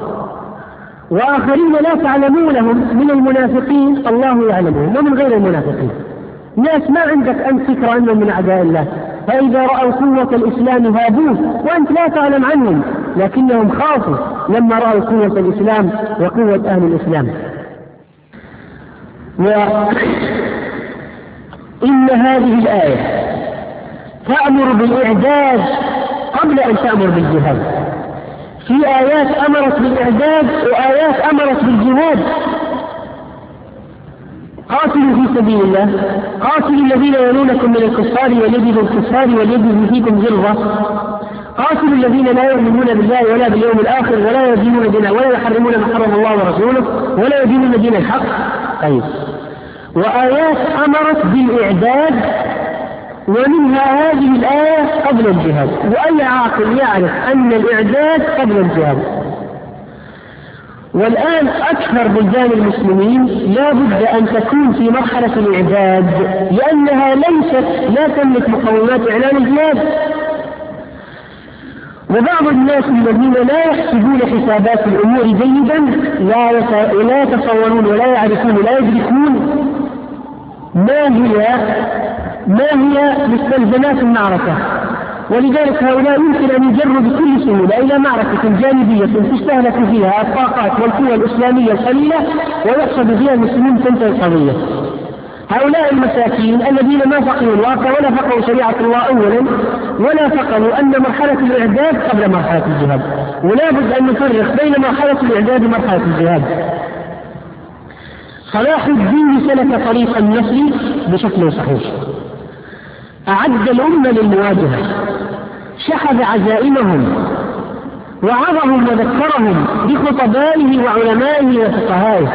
وآخرين لا تعلمونهم من المنافقين الله يعلمهم ومن غير المنافقين. ناس ما عندك أنت فكرة أنهم من أعداء الله، فإذا رأوا قوة الإسلام هابوه وأنت لا تعلم عنهم، لكنهم خافوا لما رأوا قوة الإسلام وقوة أهل الإسلام. وإن هذه الآية تأمر بالإعداد قبل أن تأمر بالجهاد. في آيات أمرت بالإعداد وآيات أمرت بالجهاد. قاتلوا في سبيل الله، قاتلوا الذين يلونكم من الكفار وليجدوا الكفار وليجدوا فيكم غلظة، قاتلوا الذين لا يؤمنون بالله ولا باليوم الآخر ولا يدينون دينا ولا يحرمون ما حرم الله ورسوله ولا يدينون دين الحق. طيب، وآيات أمرت بالإعداد، ومنها هذه الآية قبل الجهاد، وأي عاقل يعرف أن الإعداد قبل الجهاد. والآن أكثر بلدان المسلمين لا بد أن تكون في مرحلة الإعداد، لأنها لا تملك مقومات إعلان الجهاد. وبعض الناس الذين لا يحسبون حسابات الأمور جيدا لا يتصورون ولا يعرفون ولا يدركون ما هي مستلزمات المعركة، ولذلك هؤلاء يمكن أن يجروا بكل سهولة إلى معركة جانبية تستهلك فيها الطاقات والقوى الإسلامية القليلة ويحصد فيها المسلمين تنتهي القضية. هؤلاء المساكين الذين ما فقهوا الواقع ولا فقهوا شريعة الله أولا ولا فقهوا أن مرحلة الإعداد قبل مرحلة الجهاد، ولا بد أن نفرق بين مرحلة الإعداد ومرحلة الجهاد. صلاح الدين سلك طريق النصر بشكل صحيح، أعد الأمة للمواجهة، شحذ عزائمهم وعظهم وذكرهم بخطبائه وعلمائه وفقهائه.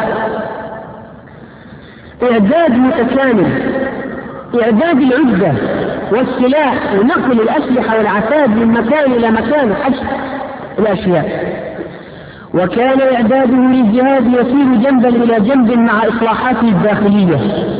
إعداد متكامل، إعداد العدة والسلاح ونقل الأسلحة والعتاد من مكان إلى مكان حسب الأشياء. وكان إعداده للجهاد يسير جنبا إلى جنب مع إصلاحاته الداخلية،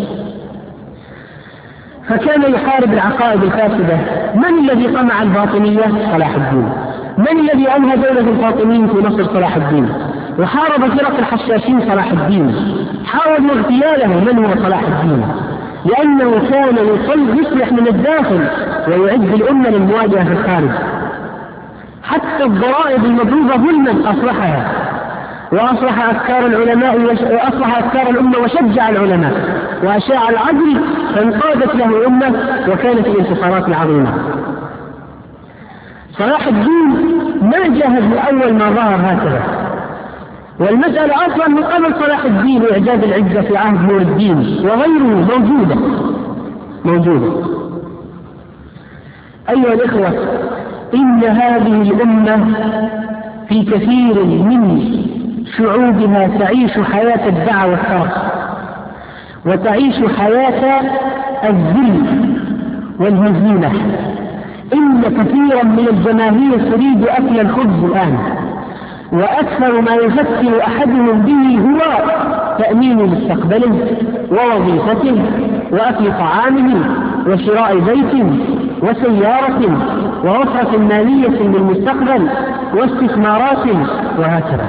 فكان يحارب العقائد الفاسدة. من الذي قمع الباطنية؟ صلاح الدين. من الذي أنهى دولة الفاطميين في مصر؟ صلاح الدين. وحارب فرق الحشاشين صلاح الدين، حاول اغتياله من هو؟ صلاح الدين، لأنه كان يصلح من الداخل ويعد الأمة للمواجهة في الخارج. حتى الضرائب المضروبة ظلما أصلحها، وأصلح أفكار العلماء وأصلح أفكار الأمة وشجع العلماء وأشاع العدل فانقادت له الأمة وكانت الانتصارات العظيمة. صلاح الدين ما جاهد لأول ما ظهر هكذا، والمسألة أصلا من قبل صلاح الدين وإعداد العزة في عهد نور الدين وغيره موجودة. أيها الإخوة، إن هذه الأمة في كثير من شعوبها تعيش حياة الدعوة والترك، وتعيش حياة الذل والهزيمة. إن كثيرا من الجماهير تريد أكل الخبز الآن، وأكثر ما يفكر أحدهم به هو تأمين مستقبله ووظيفته وأكل طعامه وشراء بيت وسيارة ووفرة مالية للمستقبل واستثمارات وهكذا.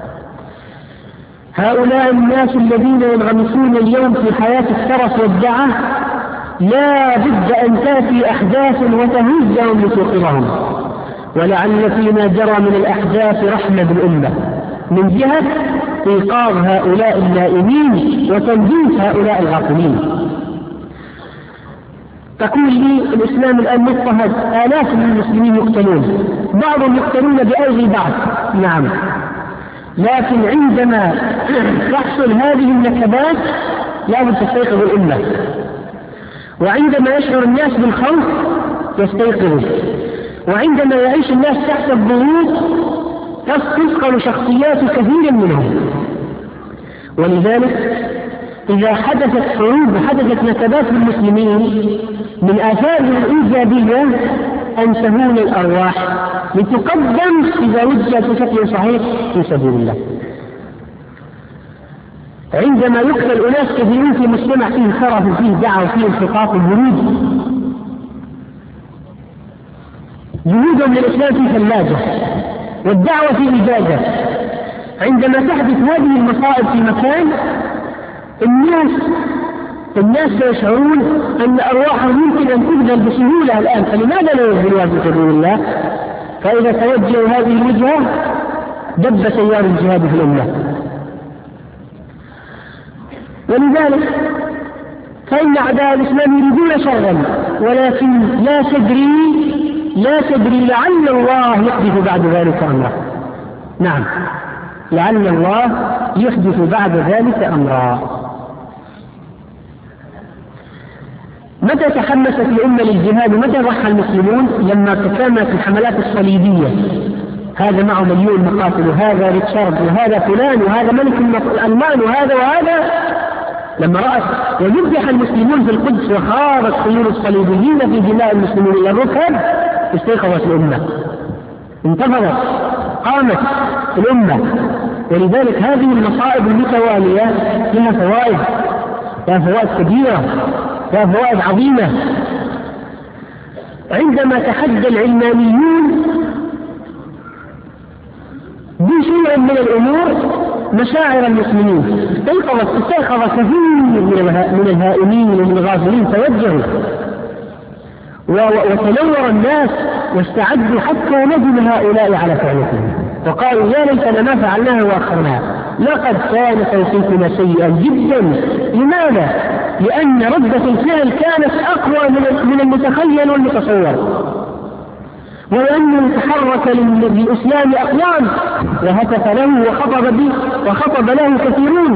هؤلاء الناس الذين ينغمسون اليوم في حياة الترف والدعة لا بد أن تأتي أحداث وتهزهم لتوقظهم، ولعل فيما جرى من الأحداث رحمة بالأمة من جهة إيقاظ هؤلاء النائمين وتنجيس هؤلاء الغافلين. تقول لي الإسلام الآن مضطهد، آلاف من المسلمين يقتلون، بعضهم يقتلون بأيدي بعض، نعم، لكن عندما تحصل هذه النكبات لابد تستيقظ الأمة، وعندما يشعر الناس بالخوف يستيقظوا، وعندما يعيش الناس تحت الضغوط تثقل شخصيات كثير منهم. ولذلك إذا حدثت حروب وحدثت نكبات للمسلمين من آثارها الإيجابية أن تهون الأرواح لتقدم إذا وجدت بشكل صحيح في سبيل الله. عندما يقتل أناس كثيرون في مجتمع فيه شرف وفيه دعوة وفيه انحطاط جهودهم للإسلام في ثلاجة والدعوة في إجازة، عندما تحدث هذه المصائب في مكان الناس الناس سيشعرون أن أرواحهم يمكن أن تبذل بسهولة الآن، فلماذا لا يبذلوها في سبيل الله؟ فإذا توجهوا هذه الوجهة دب تيار الجهاد في الأمة. ولذلك فإن أعداء الإسلام يريدون شرا، ولكن لا تدري لعل الله يحدث بعد ذلك أمرا. نعم، لعل الله يحدث بعد ذلك أمرا. متى تحمست الأمة للجهاد ومتى ضحى المسلمون؟ لما تكاملت الحملات الصليبية، هذا معه مليون مقاتل، وهذا ريتشارد، وهذا فلان، وهذا ملك الألمان، وهذا لما رأت ويذبح المسلمون في القدس وخاضت خيول الصليبيين في دماء المسلمين إلى الركب، استيقظت الأمة، انتفضت، قامت الأمة. ولذلك هذه المصائب المتوالية لها فوائد كبيرة، لها فوائد عظيمة. عندما تحدى العلمانيون بشيء من الأمور مشاعر المسلمين، استيقظ كثير من الهائمين ومن الغافلين، توجهوا وتنور الناس واستعدوا حتى ندم هؤلاء على فعلهم، وقالوا يا ليتنا ما فعلناه وأخرناه، لقد كان توقيتنا سيئا جدا. لماذا؟ لأن ردة الفعل كانت أقوى من المتخيل والمتصور، ولأنه تحرك للإسلام أقوام وهتف له وخطب له كثيرون،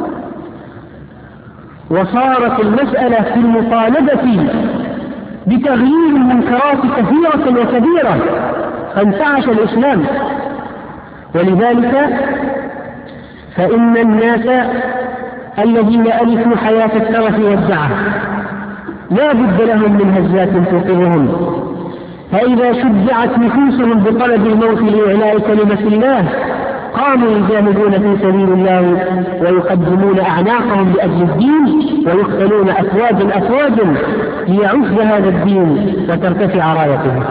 وصارت المسألة في المطالبة بتغيير المنكرات كثيرة وكبيرة، فانتعش الإسلام. ولذلك فإن الناس الذين ألفوا حياة الترف والدعة لا بد لهم من هزات توقظهم، فإذا شجعت نفوسهم بطلب الموت لإعلاء كلمة الله قاموا يجاهدون في سبيل الله ويقدمون أعناقهم لأجل الدين، ويقتلون أفواجا ليعز هذا الدين وترتفع رايته.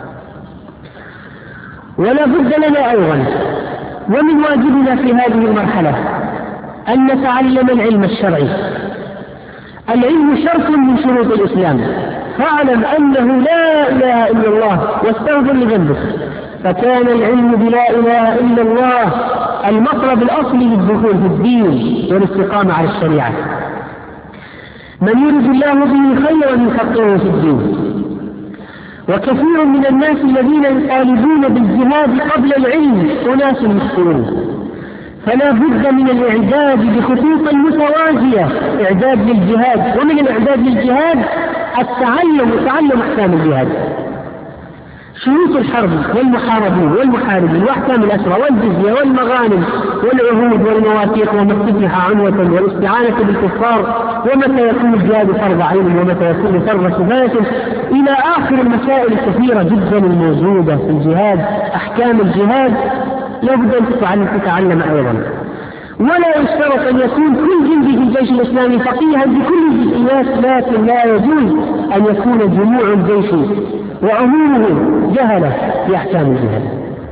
ولا بد لنا أيضا ومن واجبنا في هذه المرحلة أن نتعلم العلم الشرعي. العلم شرط من شروط الإسلام، فاعلم أنه لا إله إلا الله واستغفر لذنبك. فكان العلم بلا إله إلا الله المطلب الأصلي للدخول في الدين والاستقامة على الشريعة. من يرد الله به خيرا يفقهه في الدين. وكثير من الناس الذين يطالبون بالجهاد قبل العلم أناس مسكين، فلا بد من الإعداد بخطوط متوازية، إعداد للجهاد، ومن الإعداد للجهاد تعلم أحكام الجهاد، شروط الحرب والمحاربين والمحاربين وأحكام الأسرى والجزية والمغانم والعهود والمواثيق وما استفتح عنوة والاستعانة بالكفار، ومتى يكون الجهاد فرض عين ومتى يكون فرض كفاية، إلى آخر المسائل الكثيرة جدا الموجودة في الجهاد. أحكام الجهاد لابد أن تتعلم أيضا. ولا يشترط أن يكون كل جندي في الجيش الإسلامي فقيها بكل الجزئيات، لكن لا يجوز أن يكون جموع الجيش وعمومه جهلة في أحكام الجهاد.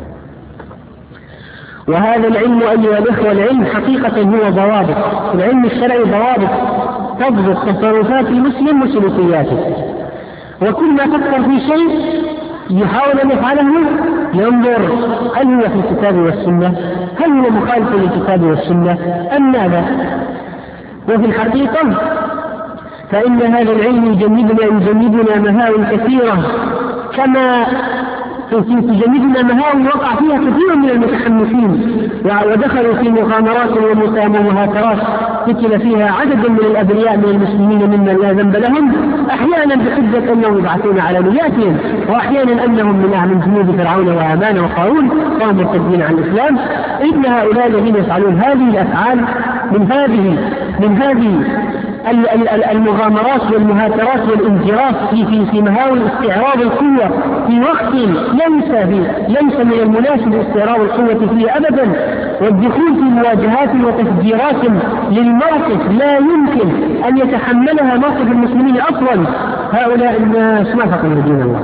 وهذا العلم أيها الإخوة، العلم حقيقة هو ضوابط، العلم الشرعي ضوابط تضبط تصرفات المسلم وسلوكياته، وكل ما فكر في شيء يحاول أن يفعله ينظر هل هو في الكتاب والسنة، هل هو مخالف للكتاب والسنة أم ماذا. وفي الحقيقة فإن هذا العلم يجنبنا مهاوي كثيرة، كما تجنبنا مهاوي وقع فيها كثير من المتحمسين ودخلوا في مغامرات ومهاترات قتل فيها عدد من الأبرياء من المسلمين ممن لا ذنب لهم، أحيانا بحجة أنهم يبعثون على نياتهم، وأحيانا أنهم من جنود فرعون وهامان وقارون وهم مرتدين عن الإسلام. إن هؤلاء الذين يفعلون هذه الأفعال من هذه المغامرات والمهاترات والانجراف في مهاوي استعراض القوة في وقت ليس من المناسب استعراض القوة فيه أبدا، والدخول في مواجهات وتفجيرات للموقف لا يمكن أن يتحملها موقف المسلمين أصلا. هؤلاء الناس ما فقدوا دين الله،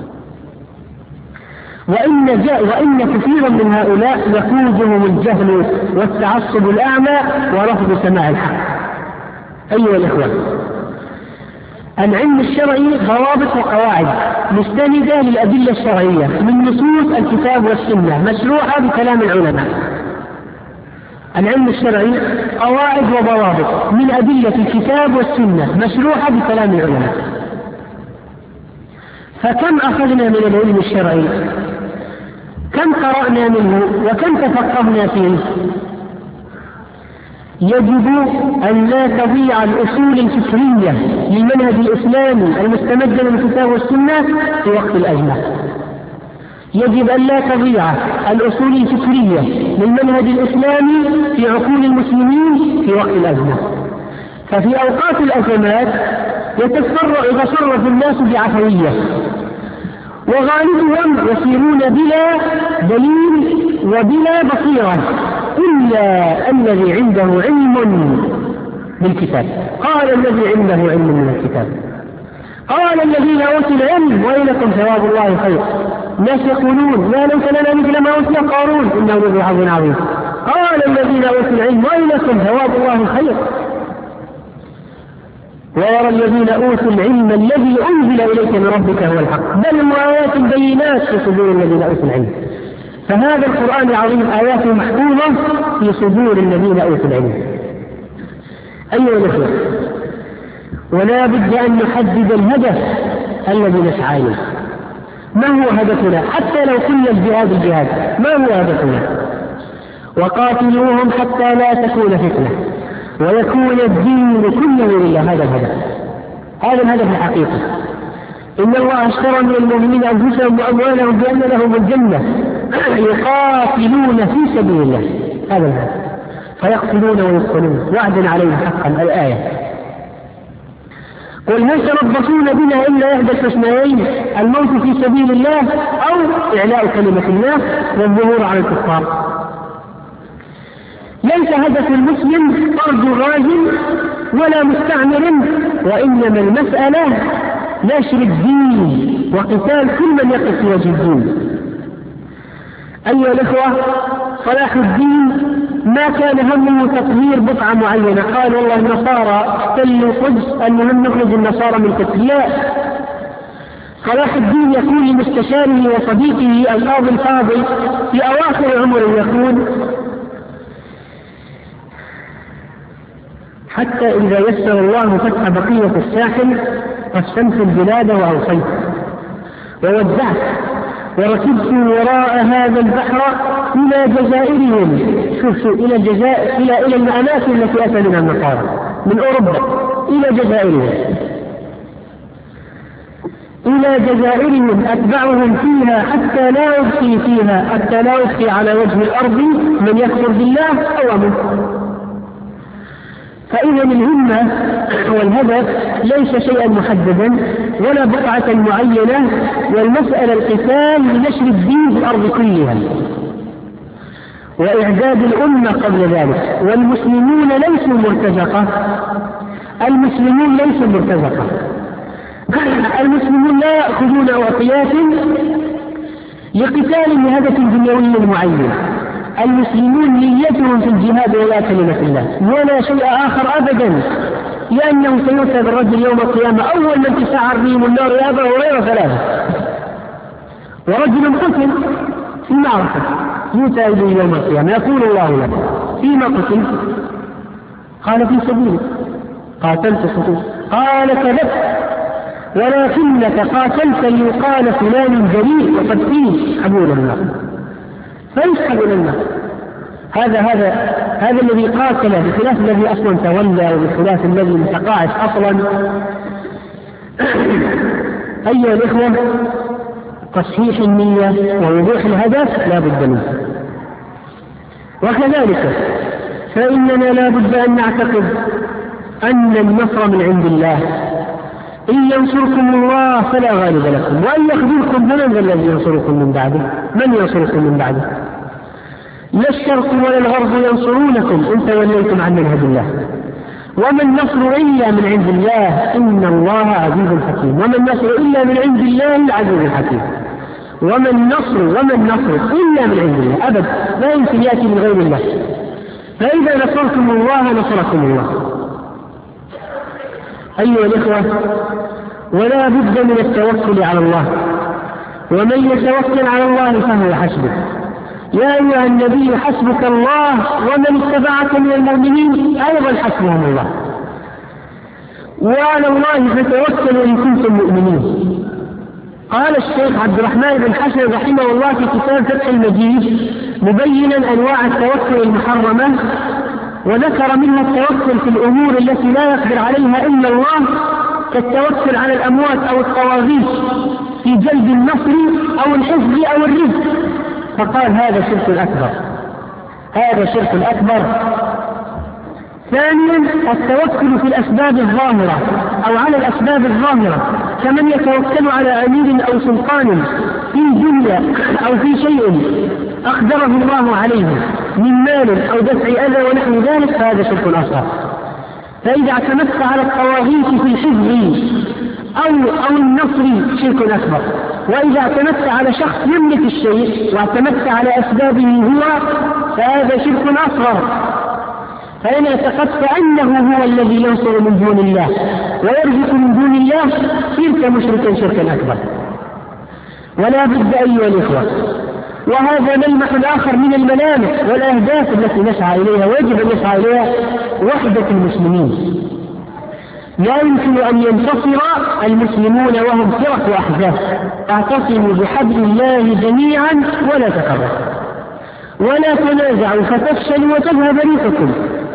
وإن كثيرا من هؤلاء يقودهم الجهل والتعصب الأعمى ورفض سماع الحق. أيها الإخوة، العلم الشرعي ضوابط وقواعد مستندة للأدلة الشرعية من نصوص الكتاب والسنة مشروحة بكلام العلماء. العلم الشرعي قواعد وضوابط من أدلة الكتاب والسنة مشروحة بكلام العلماء. فكم أخذنا من العلم الشرعي؟ كم قرأنا منه وكم تفقهنا فيه؟ يجب أن لا تضيع الأصول الفكرية للمنهج الإسلامي المستمد من الكتاب والسنة في وقت الأزمة. يجب أن لا تضيع الأصول الفكرية للمنهج الإسلامي في عقول المسلمين في وقت الأزمة. ففي أوقات الأزمات يتصرف الناس بعفوية، وغالبهم يسيرون بلا دليل وبلا بصيرة إلا الذي عنده علم بالكتاب. قال الذي عنده علم من الكتاب، قال الذين أوتوا العلم ويلكم ثواب الله خير. الناس يقولون يا ليت لنا مثل ما أوتي قارون إنه لذو حظ عظيم. قال الذين أوتوا العلم ويلكم ثواب الله خير. ويرى الذين أوتوا العلم الذي أنزل إليك من ربك هو الحق بل هو آيات بينات في صدور الذين أوتوا العلم. فهذا القرآن العظيم آياته محفوظة في صدور الذين أوتوا العلم. أيها الأخوة، ولا بد أن نحدد الهدف الذي نسعى له. ما هو هدفنا؟ حتى لو كنا الجهاد، ما هو هدفنا؟ وقاتلوهم حتى لا تكون فتنة ويكون الدين كله لله. هذا الهدف، هذا الهدف الحقيقي. إن الله اشترى من المؤمنين أنفسهم وأموالهم بأن لهم الجنة يقاتلون في سبيل الله. هذا الهدف، فيقتلون ويقتلون وعدا عليه حقا. الآية: قل هل تربصون بنا إلا إحدى الحسنيين الموت في سبيل الله أو إعلاء كلمة الله والظهور على الكفار. ليس هدف المسلم طرد غازٍ ولا مستعمر، وإنما المسألة نشر الدين وقتال كل من يقف في وجه الدين. أيها الإخوة، صلاح الدين ما كان همه تطهير بقعة معينة. قال والله النصارى احتلوا القدس أنهم نخرج النصارى من القدس. لا، صلاح الدين يكون لمستشاره وصديقه القاضي الفاضل في أواخر عمره، يقول: حتى إذا يسر الله فتح بقية الساحل قسمت البلاد وأوصيت وودعت وركبت وراء هذا البحر إلى جزائرهم. شوفوا، إلى الجزائر، إلى الأماكن التي أتى منها النصارى من أوروبا إلى جزائرهم، إلى جزائرهم أتبعهم فيها حتى لا أبقي على وجه الأرض من يكفر بالله أو أمن. فإذا الهمة والهدف ليس شيئا محددا ولا بقعة معينة، والمسألة القتال لنشر الدين في الأرض كلها وإعداد الأمة قبل ذلك. والمسلمون ليسوا مرتزقة، المسلمون لا يأخذون أوقيات لقتال لهدف دنيوي معين. المسلمون نيتهم في الجهاد ولا كلمة الله ولا شيء آخر أبدا، لأنه سيؤتى بالرجل يوم القيامة أول من تسعر بهم النار يا أبا هريرة 3، ورجل قتل في معركة يؤتى إليه يوم القيامة يقول الله له: فيما قتل؟ قال: في سبيلك. قاتلت خطوة. قال: كذبت، ولكنك قاتلت ليقال فلان جريء وقد فيه حبول النار، فيسحب إلى النار. هذا الذي قاتل، بخلاف الذي أصلا تولى وبخلاف الذي متقاعس أصلا. أيها الإخوة، تصحيح النية ووضوح الهدف لا بد منه. وكذلك فإننا لا بد أن نعتقد أن النصر من عند الله. إن ينصركم الله فلا غالب لكم، وإن يخذلكم فمن الذي ينصركم من بعده؟ من ينصركم من بعده؟ لا الشرق ولا الغرب ينصرونكم إن توليتم عن منهج الله. وما النصر إلا من عند الله، إن الله عزيز حكيم. وما النصر إلا من عند الله العزيز الحكيم. وما النصر إلا من عند الله أبدا، لا يمكن يأتي من غير الله. فإذا نصرتم الله نصركم الله. أيها الإخوة، ولا بد من التوكل على الله، ومن يتوكل على الله فهو حسبه. يا أيها النبي حسبك الله ومن اتبعك من المؤمنين أيضا حسبهم الله، وعلى الله فتوكلوا إن كنتم مؤمنين. قال الشيخ عبد الرحمن بن حسن رحمه الله في كتاب فتح المجيد مبينا أنواع التوكل المحرمة، وذكر منها التوكل في الأمور التي لا يقدر عليها إلا الله، كالتوكل على الأموات أو الطواغيت في جلب النصر أو الحفظ أو الرزق، فقال هذا شرك أكبر، هذا شرك أكبر. ثانيا التوكل في الأسباب الظاهرة أو على الأسباب الظاهرة، كمن يتوكل على أمير أو سلطان في الدنيا أو في شيء أقدره الله عليه من مال أو دفع أذى ونحو ذلك، فهذا شرك أصغر. فإذا اعتمدت على الطواغيت في الحفظ أو النصر شرك أكبر. وإذا اعتمدت على شخص يملك الشيء واعتمدت على أسبابه هو، فهذا شرك أصغر. فإن اعتقدت أنه هو الذي ينصر من دون الله ويرزق من دون الله، صرت مشركا شركا أكبر. ولا بد أيها الإخوة، وهذا ملمح آخر من الملامح والأهداف التي نسعى إليها ويجب أن نسعى إليها، وحدة المسلمين. لا يمكن أن ينتصر المسلمون وهم فرق وأحزاب. اعتصموا بحبل الله جميعا ولا تفرقوا ولا تنازعوا فتفشلوا وتذهب ريحكم.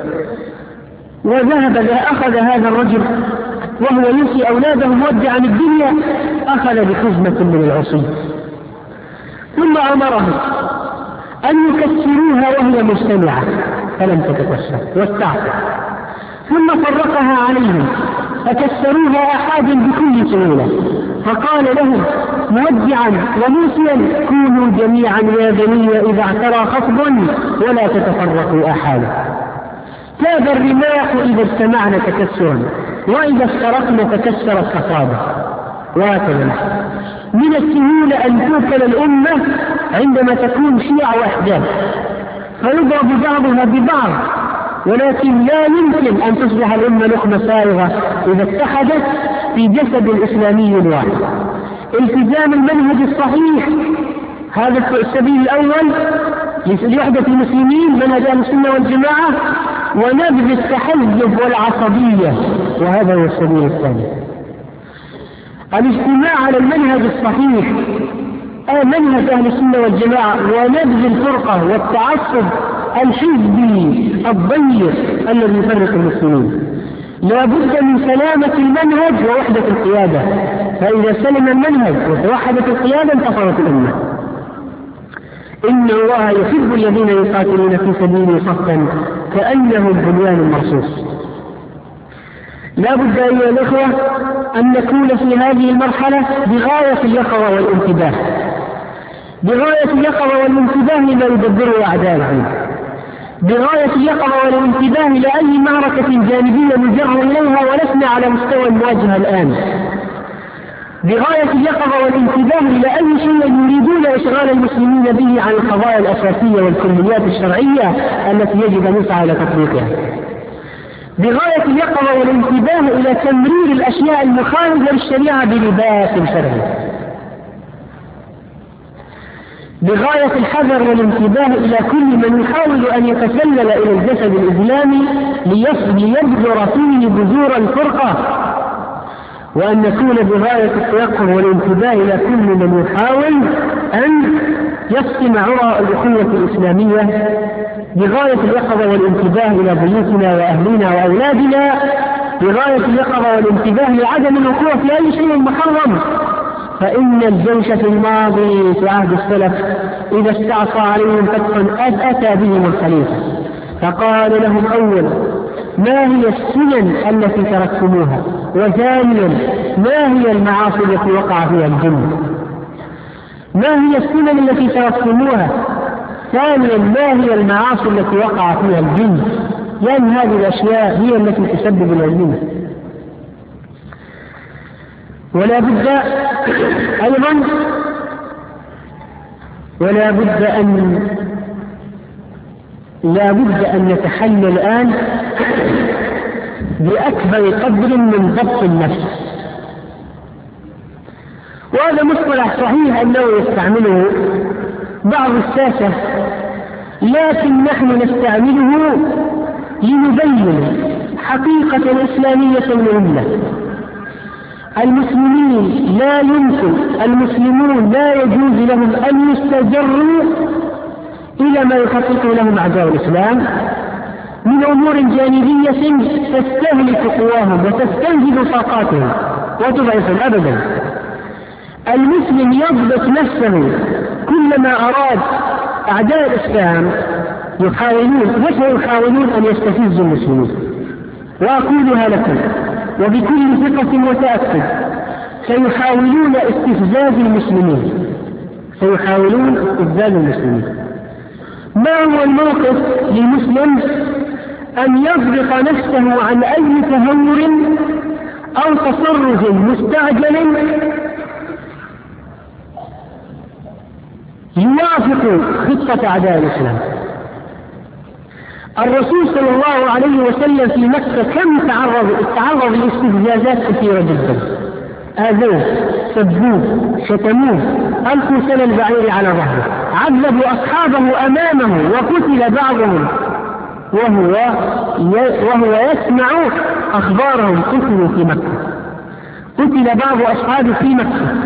أخذ هذا الرجل وهو يوصي أولاده مودعا الدنيا، أخذ بحزمة من العصي، ثم أمرهم أن يكسروها وهي مجتمعة فلم تتكسر واستعصى، ثم فرقها عليهم فكسروها أحدا بكل سهولة، فقال لهم مودعا وموصيا كونوا جميعا يا بني إذا اعترى خصب ولا تتفرقوا أحدا. كاد الرماح إذا اجتمعنا تكسرا وإذا افترقنا تكسرت أصابع. وهكذا من السهولة أن توكل الأمة عندما تكون شيع وأحزاب فيضرب بعضها ببعض، ولكن لا يمكن أن تصبح الأمة لقمة سائغة إذا اتحدت في جسد إسلامي واحد. التزام المنهج الصحيح هذا السبيل الأول لوحدة المسلمين، منهج أهل السنة والجماعة، ونبذ التحزب والعصبية، وهذا هو السبيل الثاني. الاجتماع على المنهج الصحيح منهج أهل السنة والجماعة، ونبذ الفرقة والتعصب الحزبي الضيق الذي يفرق المسلمين. لا بد من سلامة المنهج ووحدة القيادة، فإذا سلم المنهج وتوحدت القيادة انتصرت الأمة. إن الله يحب الذين يقاتلون في سبيله صفا كأنهم بنيان مرصوص. لا بد أيها الإخوة أن نكون في هذه المرحلة بغاية اليقظة والانتباه، بغاية اليقظة والانتباه لما يدبره أعداء العالم، بغاية اليقظة والانتباه لأي معركة جانبية نجر إليها ولسنا على مستوى المواجهة الآن، بغاية اليقظة والانتباه لأي شيء يريدون إشغال المسلمين به عن القضايا الأساسية والكليات الشرعية التي يجب أن نسعى إلى تطبيقها، بغاية اليقظة والانتباه إلى تمرير الأشياء المخالفة للشريعة بلباس شرعي، بغاية الحذر والانتباه إلى كل من يحاول أن يتسلل إلى الجسد الإسلامي ليبذر فيه بذور الفرقة، وأن نكون بغاية التيقظ والانتباه إلى كل من يحاول أن يقسم عرى الأخوة الإسلامية، بغاية اليقظة والانتباه إلى بيوتنا وأهلنا وأولادنا، بغاية اليقظة والانتباه لعدم الوقوع في أي شيء محرم. فإن الجيش في الماضي في عهد السلف إذا استعصى عليهم فتحا أتى بهم الخليفة فقال لهم أولا ما هي السنن التي تركتموها، وثانيا ما هي المعاصي التي وقع فيها الجن، ما هي السنن التي تركتموها، ثانيا ما هي المعاصي التي وقع فيها الجن، لأن هذه الأشياء هي التي تسبب العلم. ولا بد أيضا لا بد أن نتحلى الآن بأكبر قدر من ضبط النفس. وهذا مصطلح صحيح أنه يستعمله بعض الساسة، لكن نحن نستعمله لنبين حقيقة إسلامية مهمة. المسلمين لا يمكن، المسلمون لا يجوز لهم أن يستجروا إلى ما يخطط لهم أعداء الإسلام من أمور جانبية تستهلك قواهم وتستنزف طاقاتهم وتضعفهم أبدا. المسلم يضبط نفسه كلما أراد أعداء الإسلام يحاولون أن يستفزوا المسلمين. وأقولها لكم وبكل ثقة وتأكد، سيحاولون استفزاز المسلمين. ما هو الموقف للمسلم؟ أن يضبط نفسه عن أي تهور أو تصرف مستعجل يوافق خطة أعداء الإسلام. الرسول صلى الله عليه وسلم في مكة كم تعرض لاستفزازات كثيرة جدا، آذوه، سبوه، شتموه، ألقوا سن البعير على ظهره، عذبوا أصحابه أمامه، وقتل بعضهم وهو يسمع أخبارهم قتلوا في مكة. قتل بعض أصحابه في مكة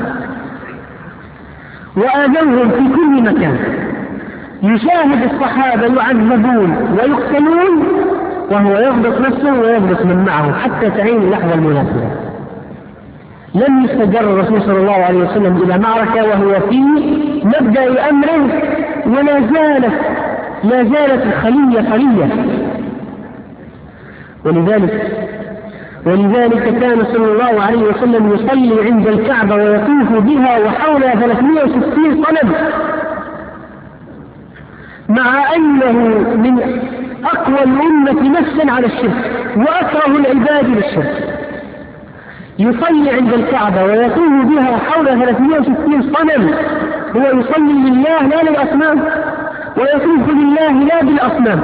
وآذوهم في كل مكان. يشاهد الصحابة يعذبون ويقتلون وهو يضبط نفسه ويضبط من معه حتى تعين اللحظة المناسبة. لم يستجر الرسول صلى الله عليه وسلم إلى معركة وهو في مبدأ أمره، ولا زالت الخلية خلية. ولذلك كان صلى الله عليه وسلم يصلي عند الكعبة ويطوف بها وحولها 360 صنم، مع أنه من أقوى الأمة نفسا على الشرك وأكره العباد للشرك. يصلي عند الكعبة ويطوف بها وحولها 360 صنم. هو يصلي لله لا للأصنام، ويطوف لله لا بالأصنام.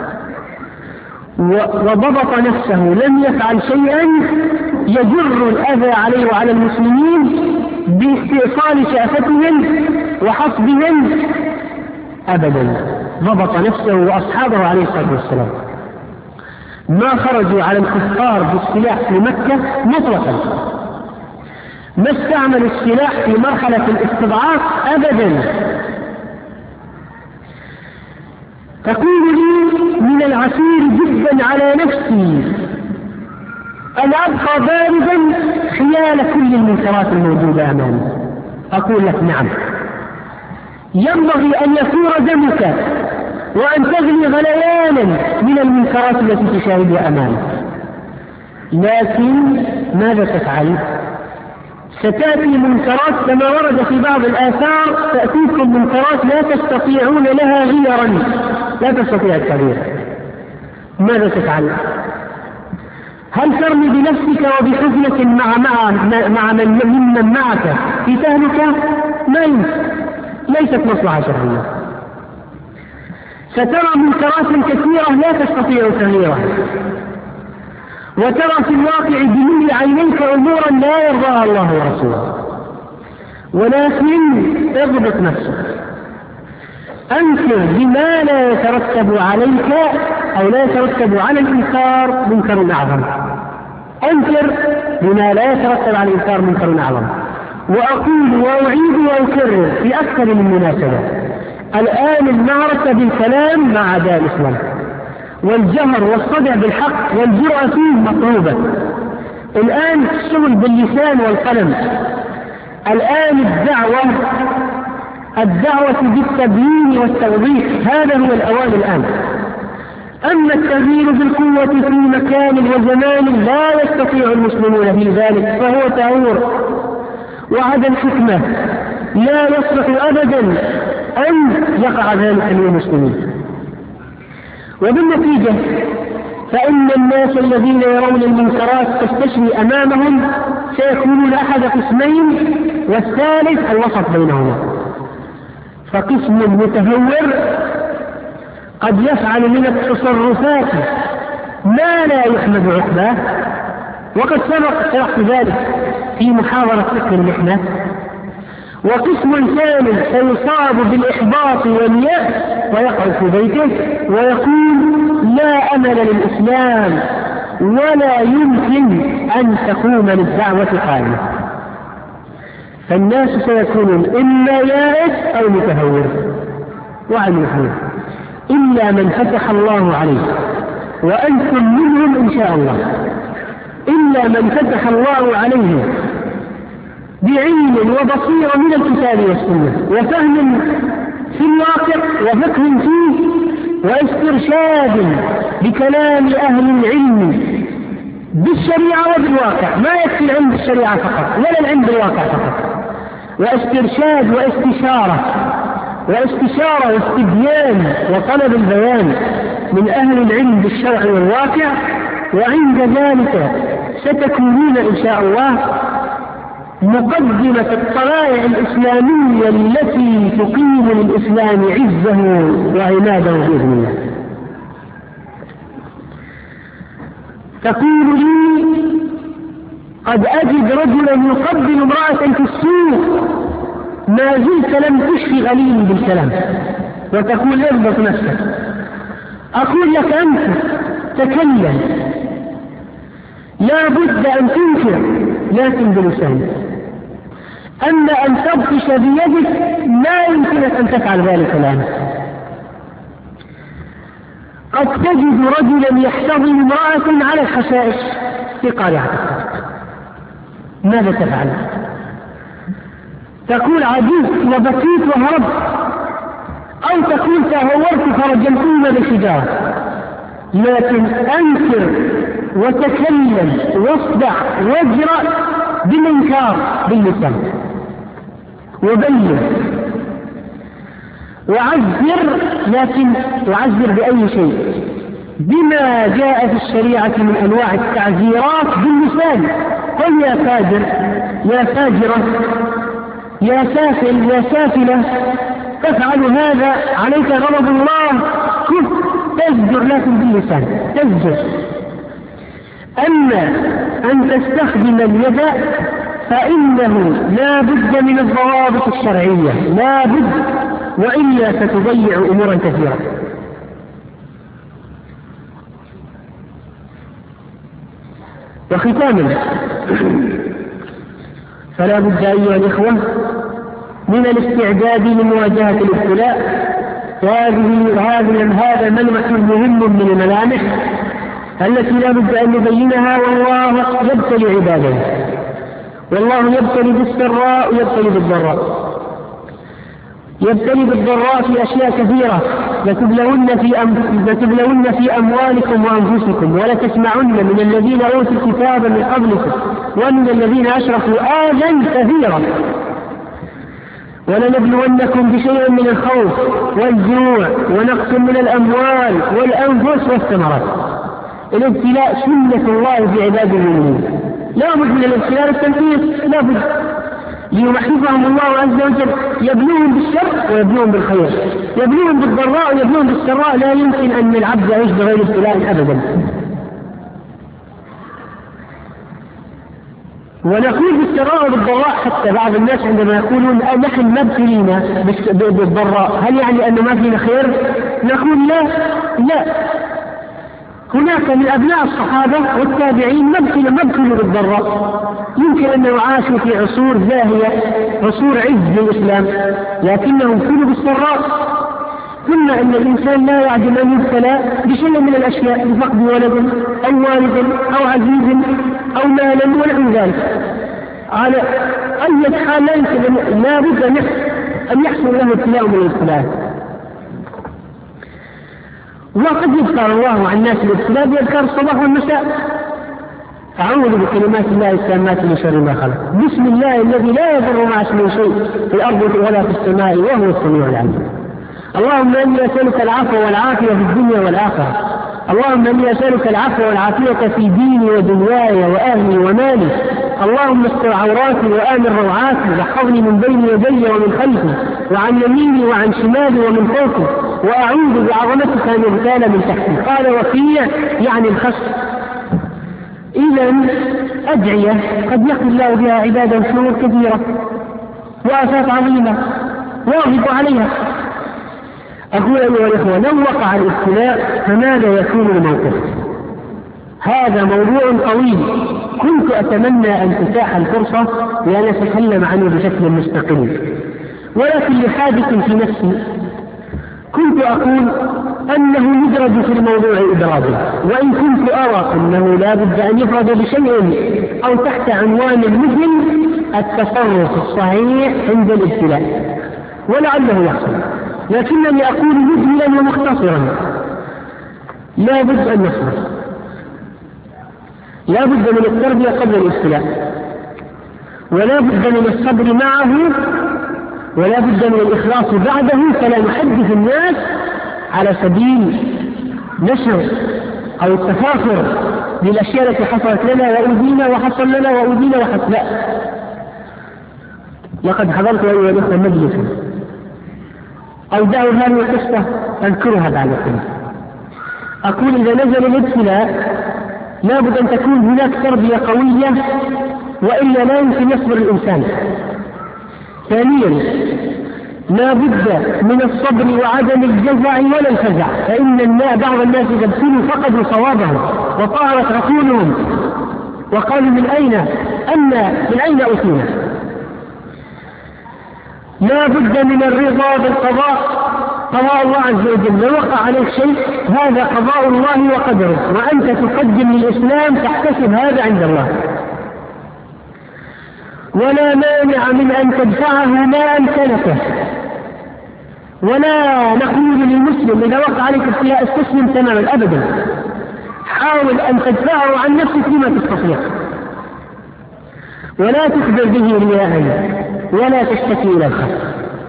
وضبط نفسه، لم يفعل شيئا يجر الأذى عليه وعلى المسلمين باستئصال شأفتهم وحصبهم أبدا. ضبط نفسه وأصحابه عليه الصلاة والسلام. ما خرجوا على الكفار بالسلاح في مكة مطلقا، ما استعملوا السلاح في مرحلة الاستضعاف أبدا. تقول لي من العسير جدا على نفسي أن أبقى باردا خلال كل المنكرات الموجودة أمامي. أقول لك نعم، ينبغي أن يثور دمك وأن تغلي غليانا من المنكرات التي تشاهدها أمامك، لكن ماذا تفعل؟ ستأتي منكرات كما ورد في بعض الآثار، تأتيكم منكرات لا تستطيعون لها غيرا، لا تستطيع التغيير. ماذا تفعل؟ هل ترمي بنفسك وبحزنك مع من معك في تهلكة؟ ما يمكن، ليست مصلحة شرعية. سترى منكرات كثيرة لا تستطيع تغييرها، وترى في الواقع بنور عينيك أمورا لا يرضاها الله ورسوله، ولكن اضبط نفسك. أنكر بما لا يترتب عليك أو لا يترتب على الإنكار منكر أعظم. أنكر بما لا يترتب على الإنكار منكر أعظم. وأقول وأعيد وأكرر في أكثر من مناسبة، الآن المعركة بالكلام مع أعداء الإسلام، والجهر والصدع بالحق والجرأة فيه مطلوبة. الآن الشغل باللسان والقلم. الآن الدعوة بالتبيين والتوضيح، هذا هو الأوان الآن. أما التغيير بالقوة في مكان وزمان لا يستطيع المسلمون في ذلك، فهو تهور وعدم حكمة، لا يصلح أبدا أن يقع ذلك للمسلمين. وبالنتيجة فإن الناس الذين يرون المنكرات تستشري أمامهم سيكونون أحد قسمين، والثالث الوسط بينهما. فقسم متهور قد يفعل من التصرفات ما لا يحمد عقباه، وقد شرحت ذلك في محاضرة فقه المحنة. وقسم ثاني سيصاب بالإحباط واليأس ويقعد في بيته ويقول لا أمل للإسلام ولا يمكن أن تقوم للدعوة قائمة. فالناس سيكونون إما يائس أو متهور وعن الحياة، إلا من فتح الله عليه، وأنتم منهم إن شاء الله، إلا من فتح الله عليه بعلم وبصيرة من الكتاب والسنة وفهم في الواقع وفقه فيه واسترشاد بكلام أهل العلم بالشريعة وبالواقع. ما يكفي العلم بالشريعة فقط ولا العلم بالواقع فقط، واسترشاد واستشارة واستبيان وطلب البيان من أهل العلم بالشرع والواقع. وعند ذلك ستكونون إن شاء الله مقدمة الطلائع الإسلامية التي تقيم للإسلام عزه وعماده بإذن الله. تقول لي قد أجد رجلا يقبل امرأة في السوق، ما زلت لم تشفي غليلي بالكلام وتقول اضبط نفسك. أقول لك أنت تكلم، لا بد أن تنكر لكن بلسانك. أما أن تبطش بيدك لا يمكنك أن تفعل ذلك الآن. قد تجد رجلا يحتضن امرأة على الحشائش في قارعة الطريق، ماذا تفعل؟ تقول عجزت وبكيت وهربت، أو تقول تهورت فرجمتهما بالحجارة. لكن أنكر وتكلم واصدع واجرأ بالإنكار باللسان، وبين وعذر، لكن تعذر بأي شيء؟ بما جاء في الشريعة من أنواع التعذيرات باللسان. قل يا فاجر، يا فاجرة، يا سافل، يا سافلة، تفعل هذا عليك غضب الله، كف تزجر لكن باللسان تزجر. أما أن تستخدم اليد فإنه لا بد من الضوابط الشرعية، لا بد، وإلا ستضيع أمورا كثيرة. وختاما، فلا بد أيها الإخوة من الاستعداد لمواجهة الابتلاء، هذا ملمح مهم من الملامح التي لا بد أن نبينها. والله يبتلي عباده، والله يبتلي بالسراء ويبتلي بالضراء. يبتلي بالضراء في أشياء كثيرة، لتبلون في أموالكم وأنفسكم، ولتسمعن من الذين أوتوا الكتاب من قبلكم ومن الذين أشركوا آذى كثيرا، ولنبلونكم بشيء من الخوف والجوع ونقص من الأموال والأنفس والثمرات. الابتلاء سنة الله في عباد المؤمنين، لا بد من الابتلاء التنفيذ، لا بد ليمحفهم الله عز وجل، يبلوهم بالشر ويبلوهم بالخير، يبلوهم بالضراء ويبلوهم بالسراء. لا يمكن أن العبد يعيش بغير ابتلاء أبدا. ونقول بالسراء وبالضراء، حتى بعض الناس عندما يقولون نحن مبتلين بالضراء هل يعني أنه ما فينا خير؟ نقول لا، هناك من أبناء الصحابة والتابعين مبتلوا بالضراء، يمكن أن يعاشوا في عصور زاهية، عصور عز الإسلام، لكنهم ابتلوا بالسراء. ثم أن الإنسان لا يعجب أن يبتلى بشيء من الأشياء، بفقد ولد أو والد أو عزيز أو مالا ونحو ذلك. على أي حال لا بد أن يحصل له ابتلاء من الابتلاء. وقد يذكر الله عن الناس الابتلاء بيذكر الصباح والمساء. أعوذ بكلمات الله التامات من شر ما خلق، بسم الله الذي لا يضر مع اسمه شيء في الأرض ولا في السماء وهو السميع العليم. اللهم إني أسألك العفو والعافية في الدنيا والآخرة. اللهم إني أسألك العفو والعافية في ديني ودنياي وأهلي ومالي. اللهم استر عوراتي وآمن روعاتي، واحفظني من بين يدي ومن خلفي وعن يميني وعن شمالي ومن فوقي. وأعوذ بعظمتك أن يغتال من تحتي. قال وفيع يعني الخص. إذا أدعية قد يقضي الله بها عبادا شرور كثيرة وآفات عظيمة واظب عليها. أقول أيها الإخوة لو وقع الابتلاء فماذا يكون الموقف؟ هذا موضوع طويل كنت أتمنى أن تتاح الفرصة لأن أتكلم عنه بشكل مستقل، ولكن لحادث في نفسي كنت أقول أنه يدرج في الموضوع إدراجا، وإن كنت أرى أنه لا بد أن يفرد بشيء أو تحت عنوان مثل التصرف الصحيح عند الابتلاء ولعله يحصل، لكنني أقول مجملا ومختصرا لا بد أن نصبر، لا بد من التربية قبل الابتلاء، ولا بد من الصبر معه، ولا بد من الإخلاص بعده، فلا نحدث الناس على سبيل نشر أو التفاخر بالأشياء التي حصلت لنا وأودينا وحصل لنا وأودينا وحصل. لا، لقد حضرت أيها الأخوة مجلسا أو دعوا هذه القصة أذكرها بعد ذلك. أقول إذا نزل الابتلاء لا بد أن تكون هناك تربية قوية، وإلا لا يمكن يصبر الإنسان. ثانيا لا بد من الصبر وعدم الجزع ولا الفزع، فإن بعض الناس إذا ابتلوا فقدوا صوابهم وطارت عقولهم وقالوا من أين أتينا. لا بد من الرضا بالقضاء، قضاء الله عز وجل، لو وقع عليك شيء هذا قضاء الله وقدره، وأنت تقدم للإسلام تحتسب هذا عند الله. ولا مانع من أن تدفعه ما أمكنك، ولا نقول للمسلم إذا وقع عليك ابتلاء استسلم تماما أبدا، حاول أن تدفعه عن نفسك بما تستطيع، ولا تخبر به رياء ولا تشتكي إلى الخلق.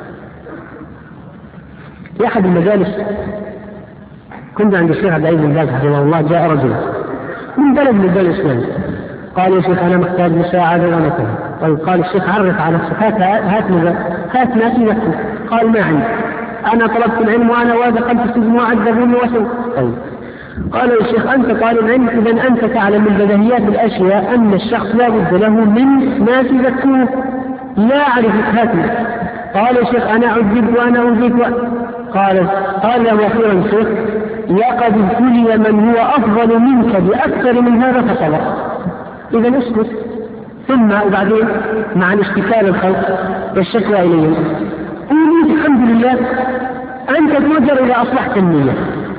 في أحد المجالس كنت عند الشيخ عبد العزيز بن باز حفظه الله، جاء رجل من بلد من البلد الإسلامي قال يا شيخ أنا محتاج مساعدة ومثلا. طيب قال الشيخ عرف على نفسك، هات ما في نفسك. قال ما عندي، أنا طلبت العلم وأنا ودخلت السجن وعذبوني وسوء. طيب قال يا شيخ أنت طالب علم، إذا أنت تعلم من بديهيات الأشياء أن الشخص لا بد له من ناس يذكوه، لا أعرف هاتي. قال يا شيخ أنا عذبت وأنا أوذيت. قال له أخيرا شيخ لقد ابتلي من هو أفضل منك بأكثر من هذا فصبر، إذا اسكت. ثم وبعدين مع الاشتكاء للخلق والشكوى إليهم قولوا الحمد لله أنت تؤجر إذا أصلحت النية.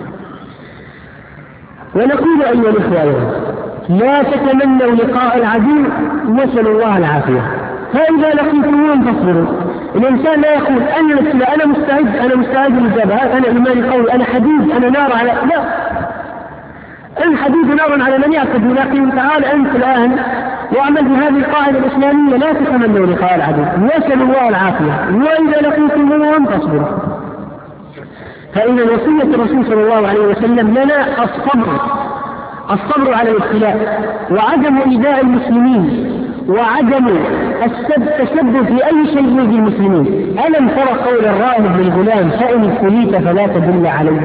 ونقول أيها الإخوة لا تتمنوا لقاء العدو، نسأل الله العافية، فإذا لقيتموهم فاصبروا. الإنسان لا يقول أنا مستعد للجبهة، أنا إيماني قوي، أنا حديد، أنا نار على، لا، الحديد نار على من يعتد، لكن تعال أنت الآن واعمل بهذه القاعدة الإسلامية، لا تتمنوا لقاء العدو، نسأل الله العافية، وإذا لقيتموهم فاصبروا. فإن وصية الرسول صلى الله عليه وسلم لنا الصبر على الابتلاء، وعدم إيذاء المسلمين، وعدم التسبب في أي شيء يؤذي المسلمين. ألم ترى قول الراهب للغلام فإن ابتليت فلا تدل عليه؟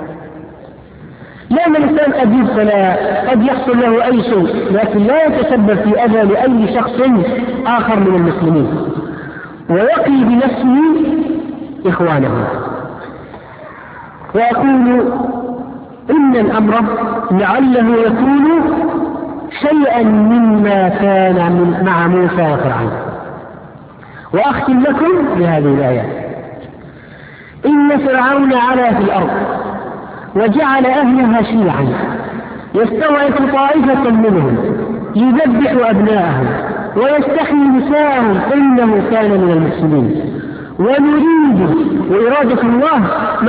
لأن الإنسان قد يبتلى، قد يحصل له أي شيء، لكن لا يتسبب في أذى لأي شخص آخر من المسلمين، ويقي بنفسه إخوانه. وأقول إن الأمر لعله يكون شيئا مما كان مع موسى وفرعون. وأختم لكم بهذه الآية: إن فرعون علا في الأرض وجعل أهلها شيعا يستضعف طائفة منهم يذبح أبناءهم ويستحيي نساءهم إنه كان من المفسدين. ونريد وإرادة الله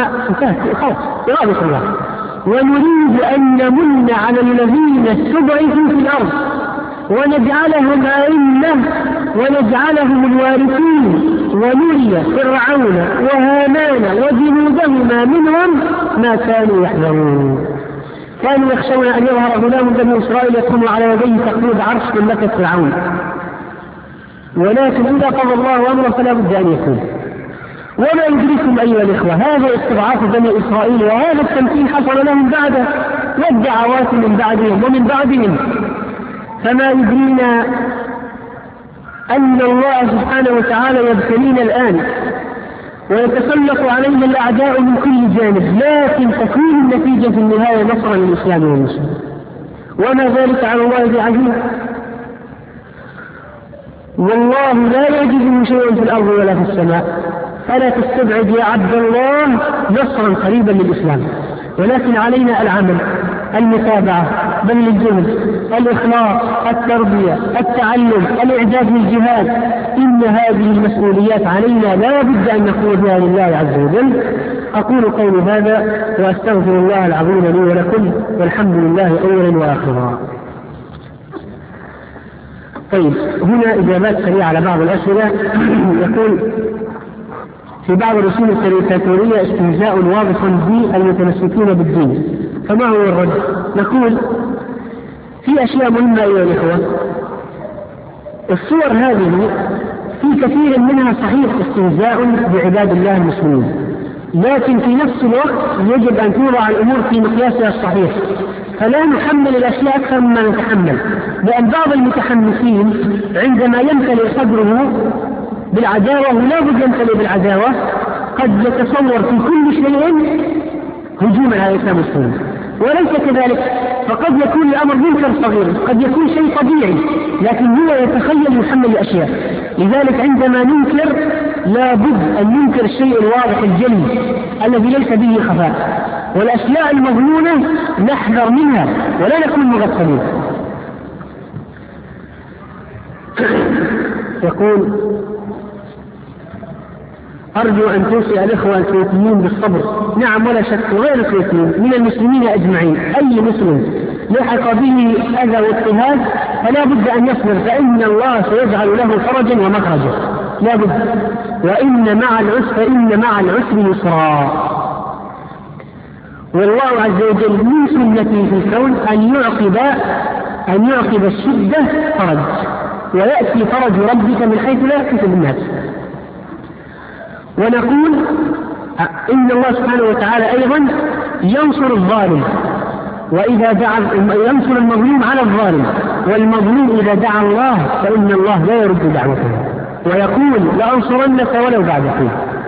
إرادة الله، ونريد أن نمن على الذين استضعفوا في الأرض ونجعلهم أئمة ونجعلهم الوارثين ونري فرعون وهامان وجنودهما منهم ما كانوا يحذرون. كانوا يخشون أن يظهر غلام بني إسرائيل يكون على يديه تقليد عرش مملكة فرعون، ولكن إذا قضى الله أمره فلا بد أن يكون. وما يدركم أيها الإخوة هذا استضعاف بني إسرائيل وهذا التمثيل حصل لهم بعده والدعوات من بعدهم ومن بعدهم، فما يدرينا أن الله سبحانه وتعالى يبتلينا الآن ويتسلط علينا الأعداء من كل جانب، لكن تكون النتيجة في النهاية نصرا للإسلام والمسلمين، وما ذلك على الله بعزيز. والله لا يجد شيء في الأرض ولا في السماء، فلا تستبعد يا عبد الله نصرا قريبا للإسلام، ولكن علينا العمل، المتابعة، بذل الجهد، الإخلاص، التربية، التعلم، الإعداد للجهاد. إن هذه المسؤوليات علينا لا بد أن نقول بها لله عز وجل. أقول قولي هذا وأستغفر الله العظيم لي ولكم، والحمد لله أولا وآخرا. طيب، هنا إجابات سريعة على بعض الأسئلة. يقول في بعض الرسوم الكاريكاتورية استهزاء واضح بالمتمسكين بالدين، فما هو الرد؟ نقول في أشياء مهمة أيها الإخوة. الصور هذه في كثير منها صحيح استهزاء بعباد الله المسلمين، لكن في نفس الوقت يجب أن توضع الأمور في مقياسها الصحيح، فلا نحمل الأشياء أكثر مما نتحمل، لأن بعض المتحمسين عندما يمتلئ صدره بالعداوة ولا بد يمتلئ بالعداوة قد يتصور في كل شيء هجوما على الإسلام والسنة، وليس كذلك، فقد يكون الأمر منكر صغير، قد يكون شيء طبيعي، لكن هو يتخيل يحمل الأشياء. لذلك عندما ننكر لا بد أن ننكر الشيء الواضح الجلي الذي ليس به خفاء، والأشياء المظنونة نحذر منها ولا نكون مغفلين. يقول أرجو أن توصي الإخوة الكويتيين بالصبر. نعم ولا شك، وغير الكويتيين من المسلمين أجمعين، أي مسلم لحق به أذى واضطهاد فلا بد أن يصبر، فإن الله سيجعل له فرجا ومخرجا، لا بد. وإن مع العسر يسرا. والله عز وجل من سنته في الكون أن يعقب الشدة فرج، ويأتي فرج ربك من حيث لا يحتسب الناس. ونقول إن الله سبحانه وتعالى أيضا ينصر الظالم، وإذا ينصر المظلوم على الظالم، والمظلوم إذا دعا الله فإن الله لا يرد دعوته، ويقول لأنصرنك ولو بعد حين.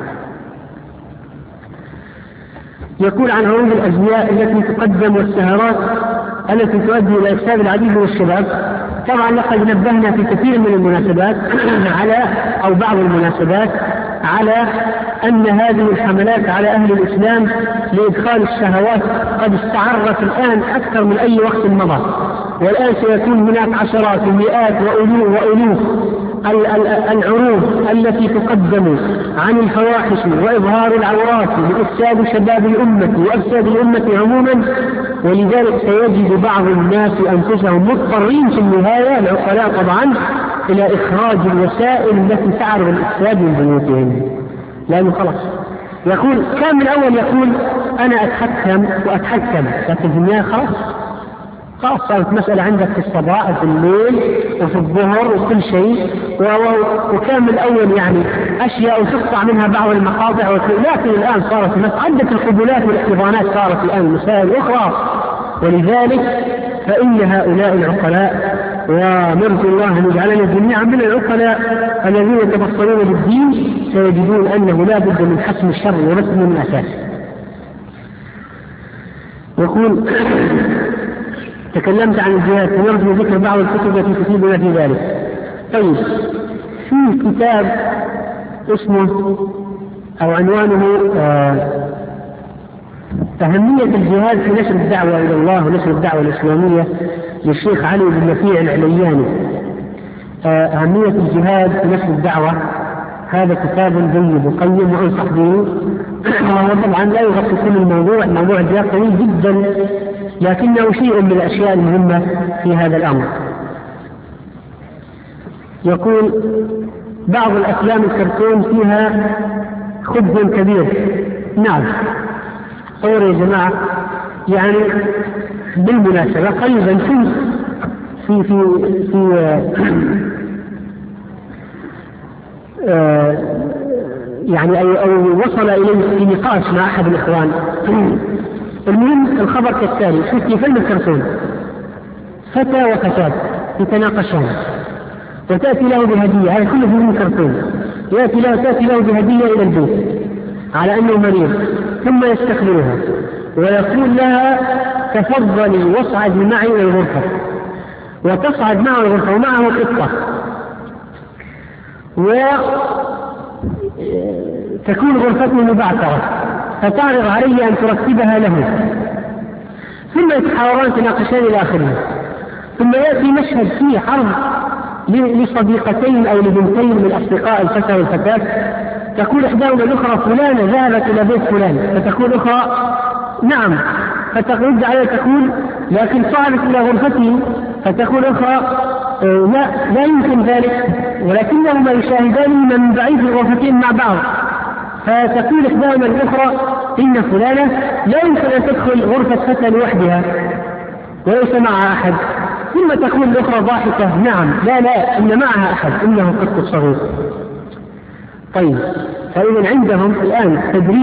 يقول عن عروض الأزياء التي تقدم والسهرات التي تؤدي إلى إفساد العديد من الشباب. طبعا لقد نبهنا في كثير من المناسبات أو بعض المناسبات على أن هذه الحملات على أهل الإسلام لإدخال الشهوات قد استعرت الآن أكثر من أي وقت مضى، والآن سيكون هناك عشرات ومئات وألوف العروض التي تقدم عن الفواحش وإظهار العورات لإفساد شباب الأمة وإفساد الأمة عموما. ولذلك سيجد بعض الناس أنفسهم مضطرين في النهاية، العقلاء طبعا، إلى إخراج الوسائل التي تعرض الإفساد من بيوتهم، لأنه خلاص يقول كان من أول يقول أنا أتحكم، لكن في النهاية خلاص صارت مسألة عندك في الصباح وفي الليل وفي الظهر وكل شيء، وكان من الأول يعني أشياء تقطع منها بعض المقاطع، لكن الآن صارت عدة القبولات والاحتضانات صارت الآن مسائل أخرى. ولذلك فإن هؤلاء العقلاء، ونرجو الله أن يجعلنا جميعا من العقلاء الذين يتبصرون بالدين، سيجدون أنه لا بد من حسم الشر ورسم من أساس. يقول تكلمت عن الجهاد، ونرجو ذكر بعض الكتب التي تفيدنا في ذلك. طيب، في كتاب اسمه أو عنوانه أهمية الجهاد في نشر الدعوة إلى الله ونشر الدعوة الإسلامية للشيخ علي بن نفيع العلياني. أهمية الجهاد في نشر الدعوة، هذا كتاب جيد وقيم وأنصح به. طبعا لا يغطي كل الموضوع، موضوع الجهاد طويل جدا، لكنه شيء من الأشياء المهمة في هذا الأمر. يقول بعض الأفلام الكرتون فيها خبز كبير. نعم صور يا جماعة، يعني بالمناسبة قريبا في يعني أو وصل إليه في نقاش مع أحد الإخوان. المهم الخبر كالتالي: في فيلم الكرتون فتى وفتاة يتناقشان وتأتي له بهدية، هذا كله فيلم الكرتون، تأتي له بهدية إلى البيت على أنه مريض، ثم يستقبلها ويقول لها تفضلي واصعدي معي إلى الغرفة، وتصعد معه الغرفة ومعه قطة، وتكون غرفته مبعثرة فتعرض عليه أن ترتبها له، ثم يتحاوران تناقشان إلى آخره. ثم يأتي مشهد فيه عرض لصديقتين أو لبنتين من أصدقاء الفتى والفتاة، تقول إحداهما الأخرى فلانة ذهبت إلى بيت فلان، فتقول أخرى نعم، فترد عليها تقول لكن صعدت إلى غرفته، فتقول أخرى لا يمكن ذلك، ولكنهما يشاهدانهما من بعيد في غرفتين مع بعض، فتقول إحداهما الأخرى إن فلانة لا يمكن أن تدخل غرفة فتى لوحدها وليس معها أحد، ثم تقول الأخرى ضاحكة نعم لا إن معها أحد إنه قط صغير. طيب، فإذا عندهم الآن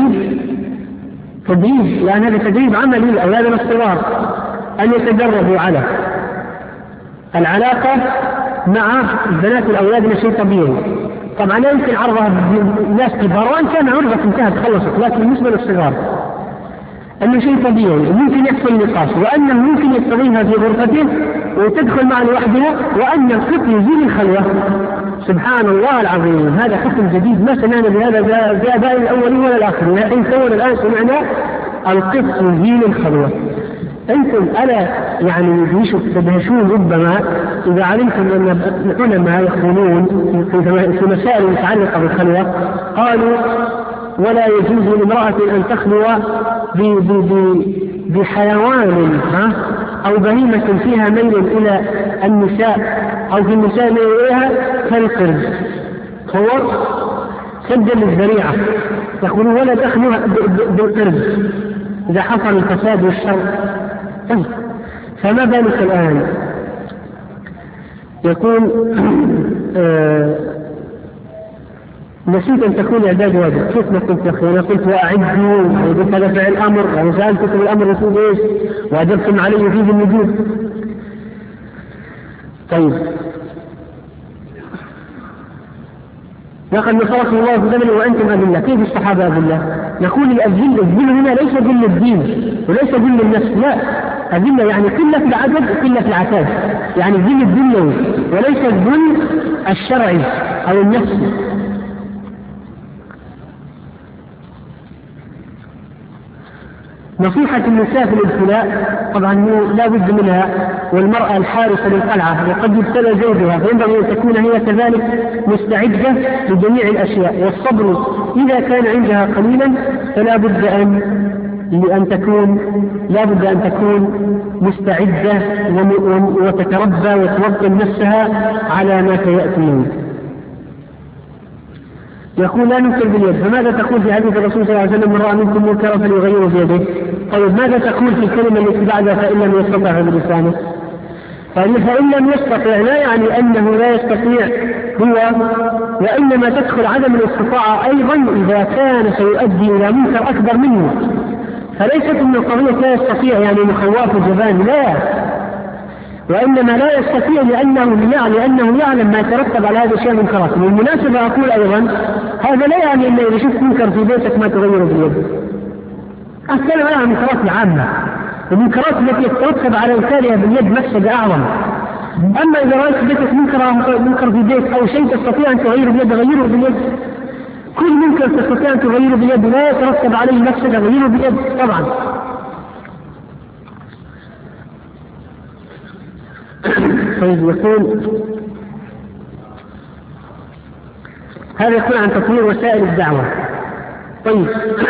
تدريب، لأن هذا تدريب عملي لأولاد الصغار أن يتدربوا على العلاقة مع البنات الأولاد من شيء طبيعي. طبعا لا يمكن عرضها بالناس كبار، وإن كان عرضت انتهت خلصت، لكن بالنسبة للصغار أنه شيء طبيعي ممكن يحصل نقاش، وأنه ممكن يستضيفها في غرفته وتدخل معه لوحدها، وأن القط يزيل الخلوة. سبحان الله العظيم، هذا حكم جديد ما سمعنا بهذا في آباء الأولين ولا الآخرين، لكن الآن سمعنا القط يزيل الخلوة. أنتم ألا يعني تدهشون ربما إذا علمتم أن العلماء يقولون في مسائل متعلقة بالخلوة قالوا ولا يجوز لامرأة أن تخلو بحيوان أو بهيمة فيها ميل إلى النساء أو في النساء ميل إليها كالقرد، هو سدا للذريعة، يقولون ولا تخلو بالقرد إذا حصل الفساد والشر. فما بالك الآن يقول نسيت أن تكون إعداد واجب. كيف ما قلت يا أخي؟ أنا قلت وأعدوا وقلت هذا فعل أمر، وسألتكم الأمر رسول إيش وأجبتم عليه فيه بالوجود. طيب، لقد نصركم الله في زمن وأنتم أذلة. كيف الصحابة أذلة؟ نقول الذل هنا ليس ذل الدين وليس ذل النفس، لا، أذلة يعني قلة في العدد وقلة في العتاد، يعني الذل الدنيوي وليس الذل الشرعي أو النفسي. نصيحة النساء في الابتلاء طبعا لا بد منها، والمرأة الحارسة للقلعة وقد يبتلى زوجها، فينبغي أن تكون هي كذلك مستعدة لجميع الأشياء، والصبر إذا كان عندها قليلا فلا بد أن تكون مستعدة وتتربى وتوطن نفسها على ما سيأتي. يقول لا ننكر باليد، فماذا تقول في حديث الرسول صلى الله عليه وسلم من رأى منكم منكرا فليغيره بيده؟ طيب، ماذا تقول في الكلمة التي بعدها فإن لم يستطع بلسانه؟ فإن لم يستطع لا يعني أنه لا يستطيع هو، وإنما تدخل عدم الاستطاعة أيضا إذا كان سيؤدي إلى منكر أكبر منه، فليست من القضية لا يستطيع يعني مخواف وجبان، لا، وإنما لا يستطيع لأنه يعلم ما يترتب على هذا الشيء منكرات. بالمناسبة أقول أيضا هذا لا يعني أن إذا شفت منكر في بيتك ما تغيره باليد، أتكلم عن المنكرات العامة، المنكرات التي يترتب على إنكارها باليد مفسدة أعظم. أما إذا رأيت بيتك منكر في بيت أو شيء تستطيع أن تغيره باليد غيره باليد، كل منكر تستطيع أن تغيره باليد لا يترتب عليه مفسدة غيره باليد طبعا. طيب، يقول هذا يقول عن تطوير وسائل الدعوة. طيب،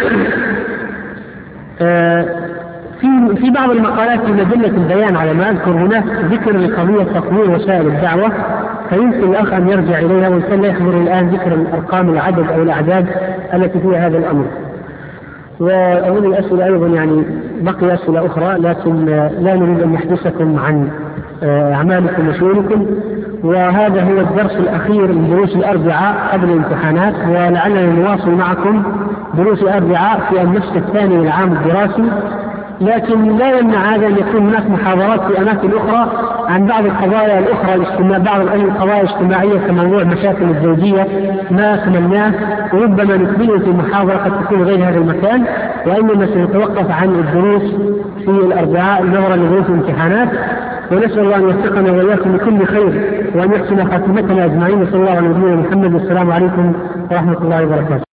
في بعض المقالات في مجلة البيان على ما أذكر هناك ذكر لقضية تطوير وسائل الدعوة، فيمكن الأخ أن يرجع إليها، وإن كان لا يحضر الآن ذكر الأرقام العدد أو الأعداد التي فيها هذا الأمر. وأظن الأسئلة أيضا يعني بقي أسئلة أخرى، لكن لا نريد أن نحدثكم عن أعمالكم وشؤونكم، وهذا هو الدرس الأخير من دروس الأربعاء قبل الامتحانات، ولعلنا نواصل معكم دروس الأربعاء في النصف الثاني من العام الدراسي، لكن لا يمنع هذا أن يكون هناك محاضرات في أماكن أخرى عن بعض القضايا الأخرى بعض القضايا الاجتماعية كموضوع مشاكل الزوجية ما تمناه، وربما نكمله في محاضرة قد تكون غير هذا المكان، وإنما سنتوقف عن الدروس في الأربعاء نظرا لظروف الامتحانات. ونسأل الله أن يوفقنا وإياكم لكل خير وأن يحسن خاتمتنا أجمعين. صلى الله على نبينا محمد. والسلام عليكم ورحمة الله وبركاته.